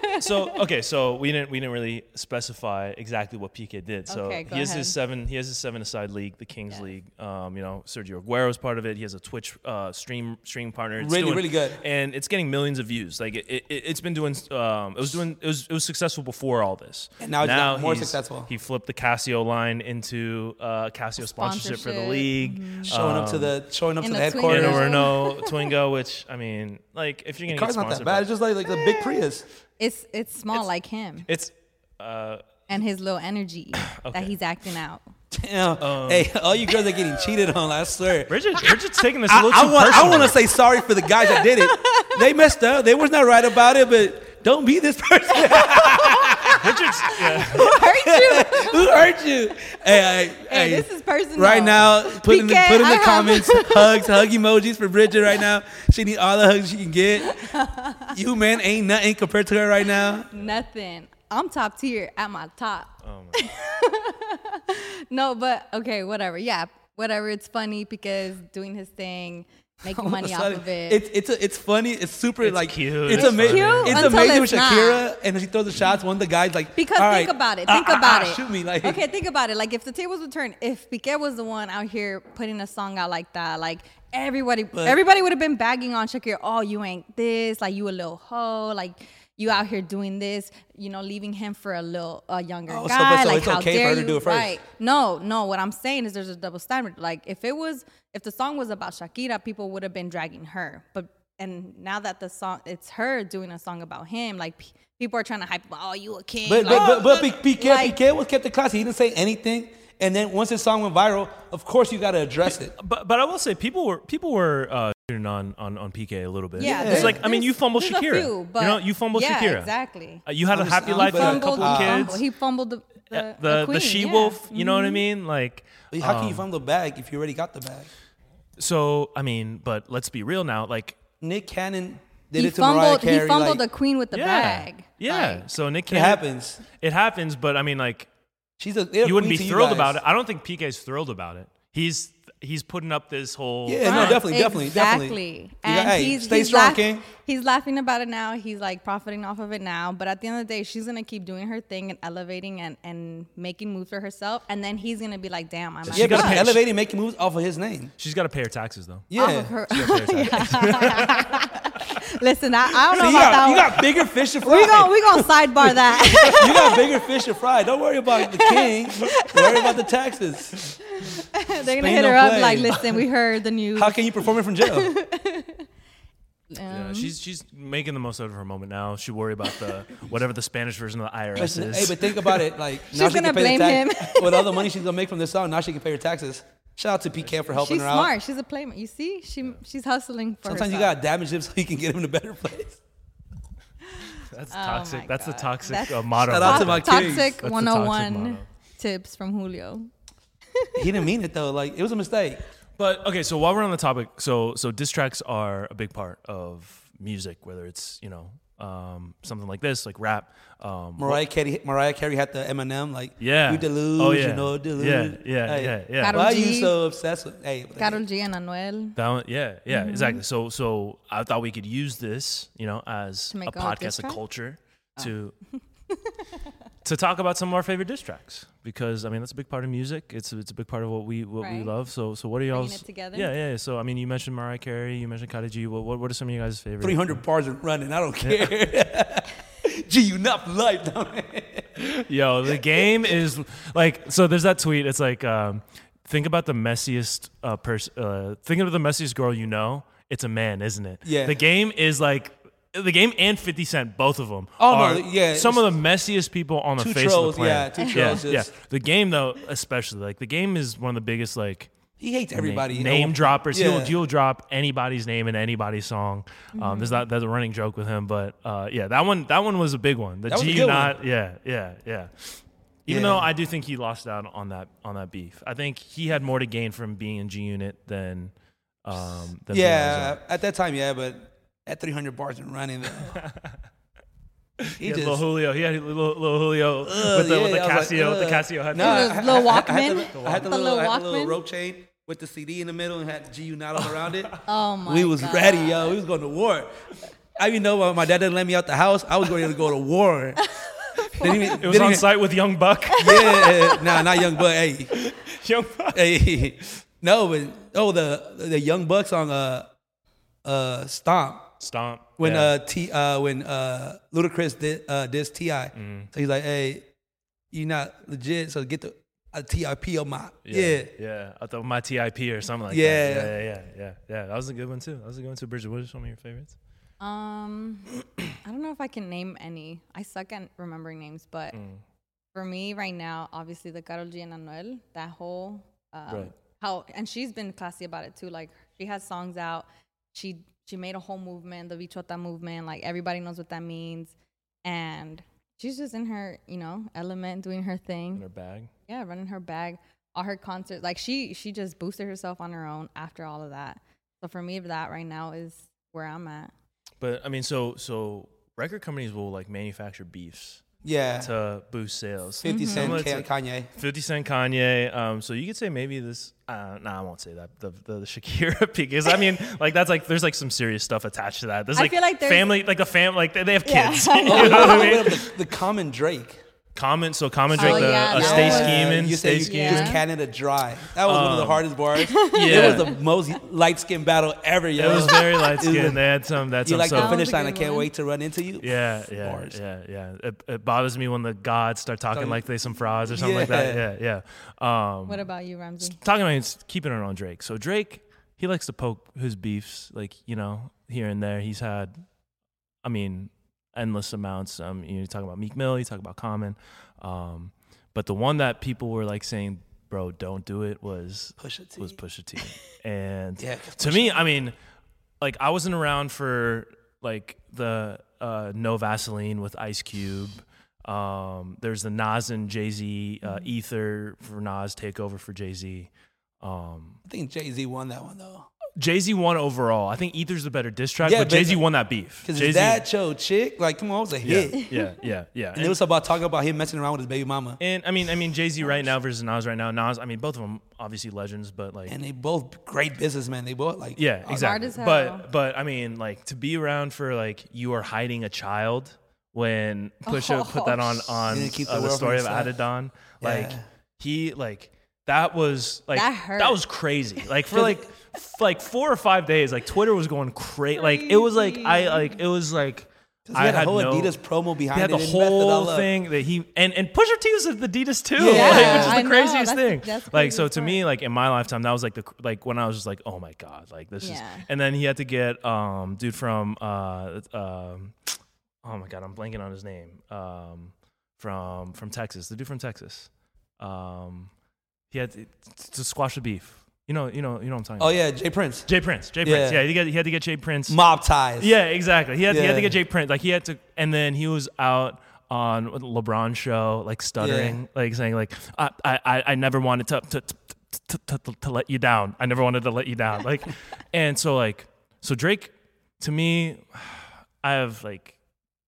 So we didn't really specify exactly what Piqué did. So Okay, go he has ahead. his seven-a-side league, the Kings League. Sergio Aguero's part of it. He has a Twitch stream partner. It's Really good. and it's getting millions of views. Like it's been doing. It was successful before all this. And now it's got more he's- successful. He flipped the Casio line into Casio sponsorship for the Sponsorship. league. Showing up to In the the headquarters. in a Twingo. Renault Twingo, which I mean, like if you're The gonna get car's not sponsored, that bad. It's just like a big Prius. It's small like him it's and his little energy that he's acting out. Damn. Hey, all you girls are getting cheated on. I swear. Bridget's taking this a little too I personal. want to say sorry for the guys that did it. They messed up. They was not right about it, but don't be this person. Bridget's, yeah. Who hurt you? Hey, This is personal. right now, put in the Piqué, comments hug emojis for Bridget right now. She need all the hugs she can get. You man ain't nothing compared to her right now. Nothing. I'm top tier at my top. Oh my. No, but okay, whatever. Yeah, whatever. It's funny because doing his thing, making money off of it. It's funny. It's super It's like cute. It's It's amazing. cute It's until amazing with it's not. Shakira, and then she throws the shots. One of the guys like Because all think right, about it. Think about it. Shoot me like Okay, think about it. Like if the tables would turn, if Piqué was the one out here putting a song out like that, like everybody would have been bagging on Shakira. Oh, you ain't this. Like you a little hoe. Like you out here doing this. You know, leaving him for a younger Oh, so- guy. so like it's how okay for dare her to you? do it first. Right? No. What I'm saying is there's a double standard. Like if the song was about Shakira, people would have been dragging her. And now that it's her doing a song about him, like people are trying to hype, oh, you a king. But Piqué was kept the class. He didn't say anything. And then once his song went viral, of course you got to address it. But I will say people were shooting on Piqué a little bit. Yeah, it's like I mean you fumbled there's a Shakira. few, but you fumbled yeah, Shakira. Exactly. You had a happy He life with a fumbled, couple of kids. He fumbled the The queen, she yeah. wolf. You know what I mean? Like How can you fumble the bag if you already got the bag? so. I mean, but let's be real now. Like Nick Cannon did He it to Mariah Carey. He fumbled like, the queen with the yeah, bag. yeah. Like, So Nick It Cannon. happens. It happens, but I mean, like She's a you wouldn't be queen to thrilled guys. about it. I don't think PK's thrilled about it. he's putting up this whole Yeah, no, definitely. Exactly. And hey, stay strong, King. He's laughing about it now. He's like profiting off of it now. But at the end of the day, she's gonna keep doing her thing and elevating and making moves for herself. And then he's gonna be like, "Damn, I'm Yeah, but she's elevating, making moves off of his name. She's got to pay her taxes though. Yeah. Off of her. She gotta pay her taxes. Listen, I don't know See, about that you one. got bigger fish to fry. We gonna sidebar that. You got bigger fish to fry. Don't worry about the king. Worry about the taxes. They're gonna Spain hit her don't up play. like, "Listen, we heard the news." How can you perform it from jail? Yeah, she's making the most out of her moment now. She worry about whatever the Spanish version of the IRS Listen, is. hey, but think about it. Like She's now she gonna can pay blame the tax with all the money she's gonna make from this song. Now she can pay her taxes. Shout out to Pete Camp for helping She's her smart. out. She's a playmate. You see, she's hustling for Sometimes you herself. gotta damage him so you can get him in a better place. That's toxic. my That's the God. toxic That's- motto. Shout out to my Toxic kings. That's the 101 toxic motto. tips from Julio. He didn't mean it though. Like it was a mistake. But okay, so while we're on the topic, so diss tracks are a big part of music, whether it's something like this, like rap. Mariah Carey had the Eminem like Yeah. you delude, Oh, yeah. you know, delude. Yeah. Hey, Yeah. Karol Why are G. you so obsessed with? Hey, Karol G and Anuel. That one, yeah, Mm-hmm. exactly. So I thought we could use this, as To a make a podcast diss of track? culture to to talk about some of our favorite diss tracks, because I mean that's a big part of music. It's a big part of what we Right. love. So what are y'all's? it together? Yeah. So I mean, you mentioned Mariah Carey, you mentioned Karol G. What are some of you guys' favorite? 300 bars and running. I don't care. Gee, you not for life, don't it? Yo, the game is like, so there's that tweet. It's like, think about the messiest person. Think of the messiest girl you know. It's a man, isn't it? Yeah. The game is like. The game and 50 Cent, both of them, Oh, no, are yeah, some of the messiest people on the Two face trolls, of the planet. yeah, two trolls Yeah. just- The game, though, especially, like, the game is one of the biggest, like, He hates everybody. name droppers. Yeah. He'll drop anybody's name in anybody's song. There's a running joke with him, but yeah, that one was a big one. The That was a G good not, one. yeah. Even Yeah. though I do think he lost out on that beef. I think he had more to gain from being in G Unit than Yeah, at that time, yeah, but at 300 bars and running, though. He had little Julio. He had little Julio with the yeah, I was Casio, like, with the Casio headphones. No, It was Lil Walkman? I had the The little, Lil I had the little Walkman? rope chain with the CD in the middle and had G not all around it. Oh my! We was God. ready, yo. We was going to war. I even know when my dad didn't let me out the house, I was going to go to war. It was on site with Young Buck. Yeah, nah, not Young Buck. Hey, Young Buck. hey, no, but the Young Buck song, Stomp. Stomp. When yeah. when Ludacris dissed T.I. So he's like, hey, you not legit, so get the TIP on my Yeah. I thought my TIP or something like Yeah. that. Yeah. That was a good one too. Bridget, what are some of your favorites? I don't know if I can name any. I suck at remembering names, but for me right now, obviously the Karol G and Anuel, that whole Right. and she's been classy about it too. Like she has songs out. She made a whole movement, the Bichota movement. Like everybody knows what that means, and she's just in her element, doing her thing. In her bag. Yeah, running her bag. All her concerts, like she just boosted herself on her own after all of that. So for me, that right now is where I'm at. But I mean, so record companies will like manufacture beefs Yeah. to boost sales. 50 Cent, Similar to- Kanye. 50 Cent, Kanye. So you could say maybe this. I won't say that. The Shakira peak is. I mean, like that's like there's like some serious stuff attached to that. There's I like feel like there's- family, like the fam, like they have Yeah. kids. You know what I mean? The Common Drake. Common Drake, Oh, yeah, stay that scheming, You stay say scheming. just Canada dry. That was one of the hardest bars. yeah. It was the most light skin battle ever, yo. It was very light It was skinned. They had some. That's You like some. the That finish was a line. I good can't one. wait to run into you. Yeah. Bars. It bothers me when the gods start talking like they some frauds or something like that. Yeah. What about you, Ramsey? Talking about keeping it on Drake. So Drake, he likes to poke his beefs, like here and there. He's had, I mean, endless amounts. You talk about Meek Mill, you talk about Common, but the one that people were like saying, "Bro, don't do it," was Pusha T. And Yeah, to me, I mean, like I wasn't around for like the No Vaseline with Ice Cube. There's the Nas and Jay-Z Ether for Nas, Takeover for Jay-Z. I think Jay-Z won that one, though. Jay-Z won overall. I think Ether's the better diss track, Yeah, but but- Jay-Z won that beef. Because Jay-Z, his dad showed Chick, like, come on, it was a hit. yeah. And it was about talking about him messing around with his baby mama. And I mean, Jay-Z right now versus Nas right now. Nas, I mean, both of them obviously legends, but like, And they both great businessmen. They both like, yeah, exactly. as hell. But I mean, like to be around for like you are hiding a child when Pusha put that on Yeah, keep the the world story of from his side. Adidon, like Yeah. he like that was like That hurt. that was crazy. Like for like 4 or 5 days, like Twitter was going crazy. Like it was like it was like. He had a whole Adidas promo behind it. He had the and messed it all whole up. thing that he and Pusha T was at Adidas too, Yeah. like, which I is the know. craziest thing. That's Like so crazy to part. me, like in my lifetime, that was like like when I was just like, oh my god, like this is. Yeah. And then he had to get dude from oh my god, I'm blanking on his name. From Texas, the dude from Texas. He had to squash the beef. You know what I'm talking about. Oh, yeah, Jay Prince. Jay Prince. Yeah. Yeah, he had to get Jay Prince. Mob ties. Yeah, exactly. He had Yeah. to get Jay Prince. Like he had to, and then he was out on LeBron's show, like stuttering, like saying, like I never wanted to let you down. I never wanted to let you down. Like, and so Drake, to me, I have like,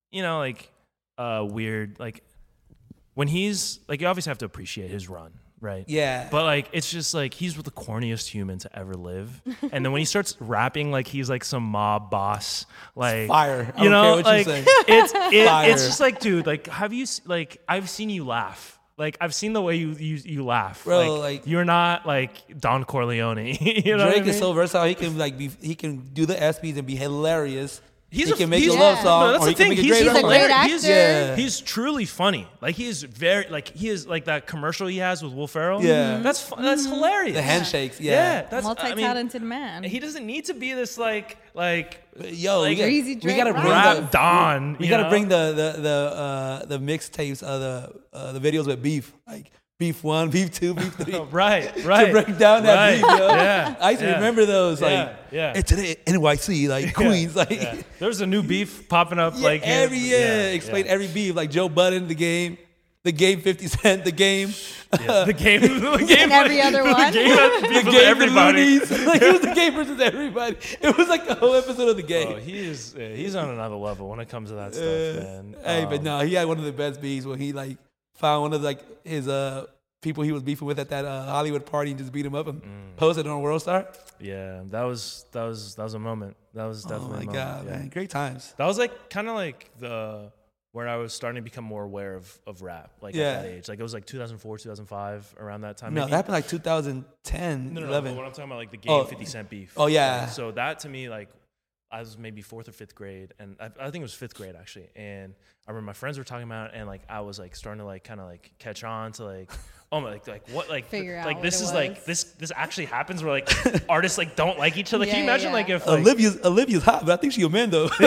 weird like when he's like, you obviously have to appreciate his run. Right. Yeah. But like, it's just like he's the corniest human to ever live. And then when he starts rapping like he's like some mob boss, like fire. I you don't know, care what like you say. it's just like, dude, like I've seen you laugh. Like I've seen the way you laugh. Bro, like you're not like Don Corleone. You know Drake what I mean? is so versatile. He can he can do the SBs and be hilarious. He a- can make a he's- love song, No, that's or the he can thing. make a He's great He's a song. great hilarious. actor. Yeah. He's truly funny. Like he is like that commercial he has with Will Ferrell. Yeah. That's hilarious. The handshakes, yeah. That's Multi-talented man. He doesn't need to be this like Yo, like Crazy we Drake gotta bring rap the Don. we you gotta know? bring the mixtapes of the videos with beef, like beef 1, beef 2, beef 3. right. To break down that beef, yo. Yeah. I used to remember those, like, yeah. and today NYC, like Queens, like, Yeah. There's a new beef popping up like every yeah, explain yeah. every beef, like Joe Budden, the game 50 Cent, the game, The game, And every other one. The game with everybody. like it was the game versus everybody. It was like the whole episode of the game. Oh, he's on another level when it comes to that stuff, man. Hey, but no, he had one of the best beefs when he like found one of like his people he was beefing with at that Hollywood party and just beat him up and posted it on World Star. Yeah, that was a moment. That was Oh definitely my a moment. god, yeah. man, great times. That was like kind of like where I was starting to become more aware of rap, like Yeah. at that age. Like it was like 2004, 2005, around that time. No, maybe. that happened like 2010, No, 11. but when I'm talking about like the game Oh. 50 Cent beef. Oh, yeah. Like, so that to me, like, I was maybe 4th or 5th grade, and I think it was 5th grade actually. And I remember my friends were talking about it, and like I was like starting to like kind of like catch on to like, oh my, like what, like Figure out like what this it is like was. this actually happens where like artists like don't like each other. Can you Yeah, imagine yeah. like if like, Olivia's hot, but I think she a man though.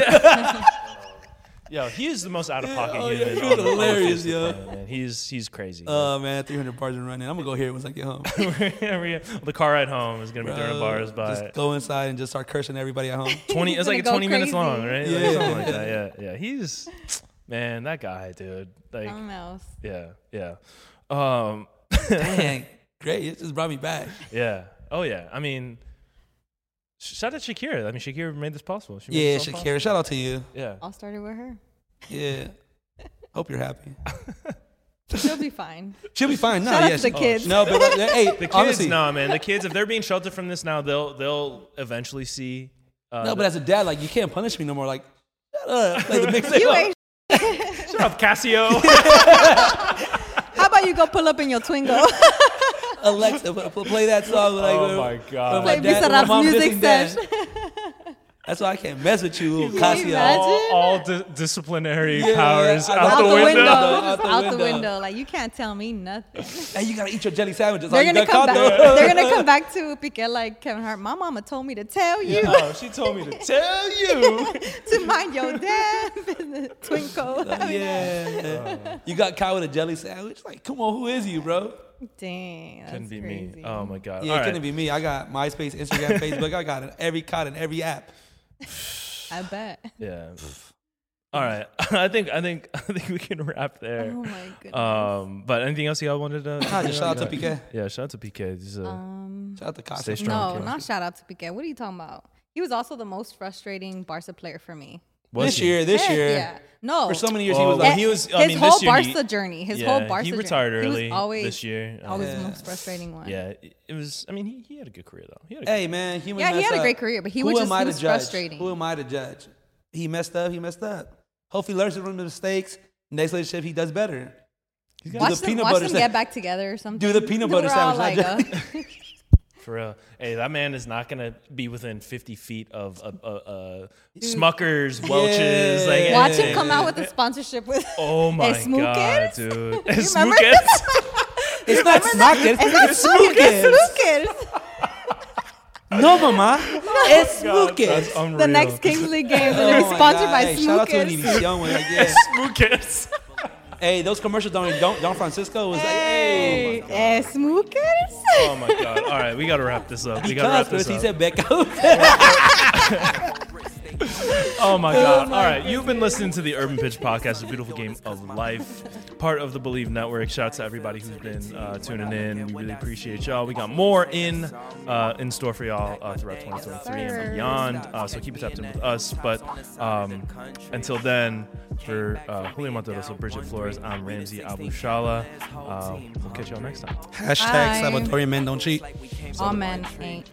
yo, he is the most out of pocket oh, human. yeah, he on was the- on the hilarious, face of the yo. planet, man. He's crazy. Oh man, 300 bars and running. I'm gonna go hear it once I get home. The car ride home is gonna be 300 bars by Just go inside and just start cursing everybody at home. 20. It's like gonna go 20 minutes crazy. long, right? Yeah. Like something like that. Yeah. He's man, that guy, dude. Like, Something else. yeah. Dang, great. It just brought me back. Yeah. Oh yeah. I mean, shout out Shakira. I mean, Shakira made this possible. She made Yeah, this all possible. Shakira. Shout out to you. Yeah. All started with her. Yeah. Hope you're happy. She'll be fine. She'll be fine. No, Shout out yeah, to the she- kids. No, but hey, The kids, honestly, no, man. The kids, if they're being sheltered from this now, they'll eventually see. no, but as a dad, like you can't punish me no more. Like, shut up. Like the mixtape. You ain't. Shut up, Casio. How about you go pull up in your Twingo? Alexa, play that song. Like, Oh my God. Play dad- Bizarrap's mom music dissing dad. sesh. That's why I can't mess with you, little Can you Casio. imagine? all disciplinary Yeah, powers I- out, Out the window. Out the Out the window. window. Like you can't tell me nothing. Hey, you gotta eat your jelly sandwiches. They're Oh, you gonna got come caught, back. though. They're gonna come back to Piqué like Kevin Hart. My mama told me to tell you Oh, she told me to tell you. to mind your damn business. Twinkle. Yeah. You got caught with a jelly sandwich? Like, come on, who is you, bro? Dang, that's Couldn't be crazy. me. Oh my God. Yeah, All it right. couldn't be me. I got MySpace, Instagram, Facebook. I got it in every app. I bet. Yeah. All right. I think we can wrap there. Oh my goodness. But anything else y'all wanted to? Nah, just shout out to PK. Yeah, shout out to PK. He's a Shout out to Casa. Stay strong. No, Kid. not shout out to Piqué. What are you talking about? He was also the most frustrating Barca player for me. This year. Yeah. No. For so many years, he was like, his whole Barca journey. His whole Barca he retired journey. early He was always, this year. Always the most frustrating one. Yeah, it was. I mean, he had a good career though. hey man, he he had a great career, but he was frustrating. Who am I to judge? He messed up. Hopefully, he learns from his mistakes. Next relationship, he does better. Watch them get back together or something. Do the peanut butter sandwich. Like, For real. Hey, that man is not going to be within 50 feet of Smuckers, Welch's. Like, watch him come out with a sponsorship with oh my God, dude. Smookers? It's not Smuckers. It's Smookers. No, mama. It's Smookers. That's unreal. The next Kings League games are sponsored by Shout out to Smookers. Smookers. Hey, those commercials Don Francisco was like, hey. Smookers? Oh my God. All right, we got to wrap this up. He said Becca. Oh my God. All right. You've been listening to the Urban Pitch Podcast, a beautiful game of life, part of the Believe Network. Shout out to everybody who's been tuning in. We really appreciate y'all. We got more in store for y'all throughout 2023 and beyond. So keep it tapped in with us. But until then, for Julio Monteroso, Bridget Flores, I'm Ramsey Abushala. We'll catch y'all next time. Hashtag Salvatore men don't cheat. All men ain't.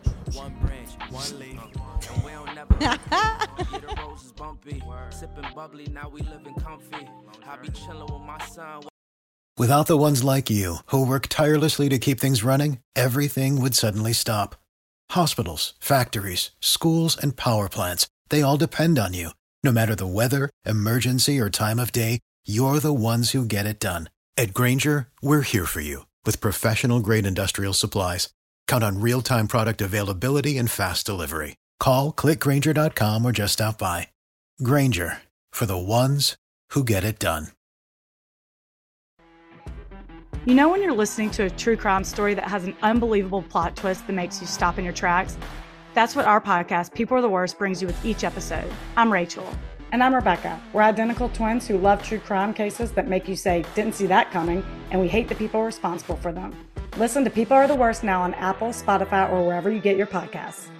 Without the ones like you, who work tirelessly to keep things running, everything would suddenly stop. Hospitals, factories, schools, and power plants, they all depend on you. No matter the weather, emergency, or time of day, you're the ones who get it done. At Grainger, we're here for you with professional-grade industrial supplies. Count on real-time product availability and fast delivery. Call, clickgrainger.com, or just stop by. Grainger, for the ones who get it done. You know when you're listening to a true crime story that has an unbelievable plot twist that makes you stop in your tracks? That's what our podcast, People Are the Worst, brings you with each episode. I'm Rachel. And I'm Rebecca. We're identical twins who love true crime cases that make you say, didn't see that coming, and we hate the people responsible for them. Listen to People Are the Worst now on Apple, Spotify, or wherever you get your podcasts.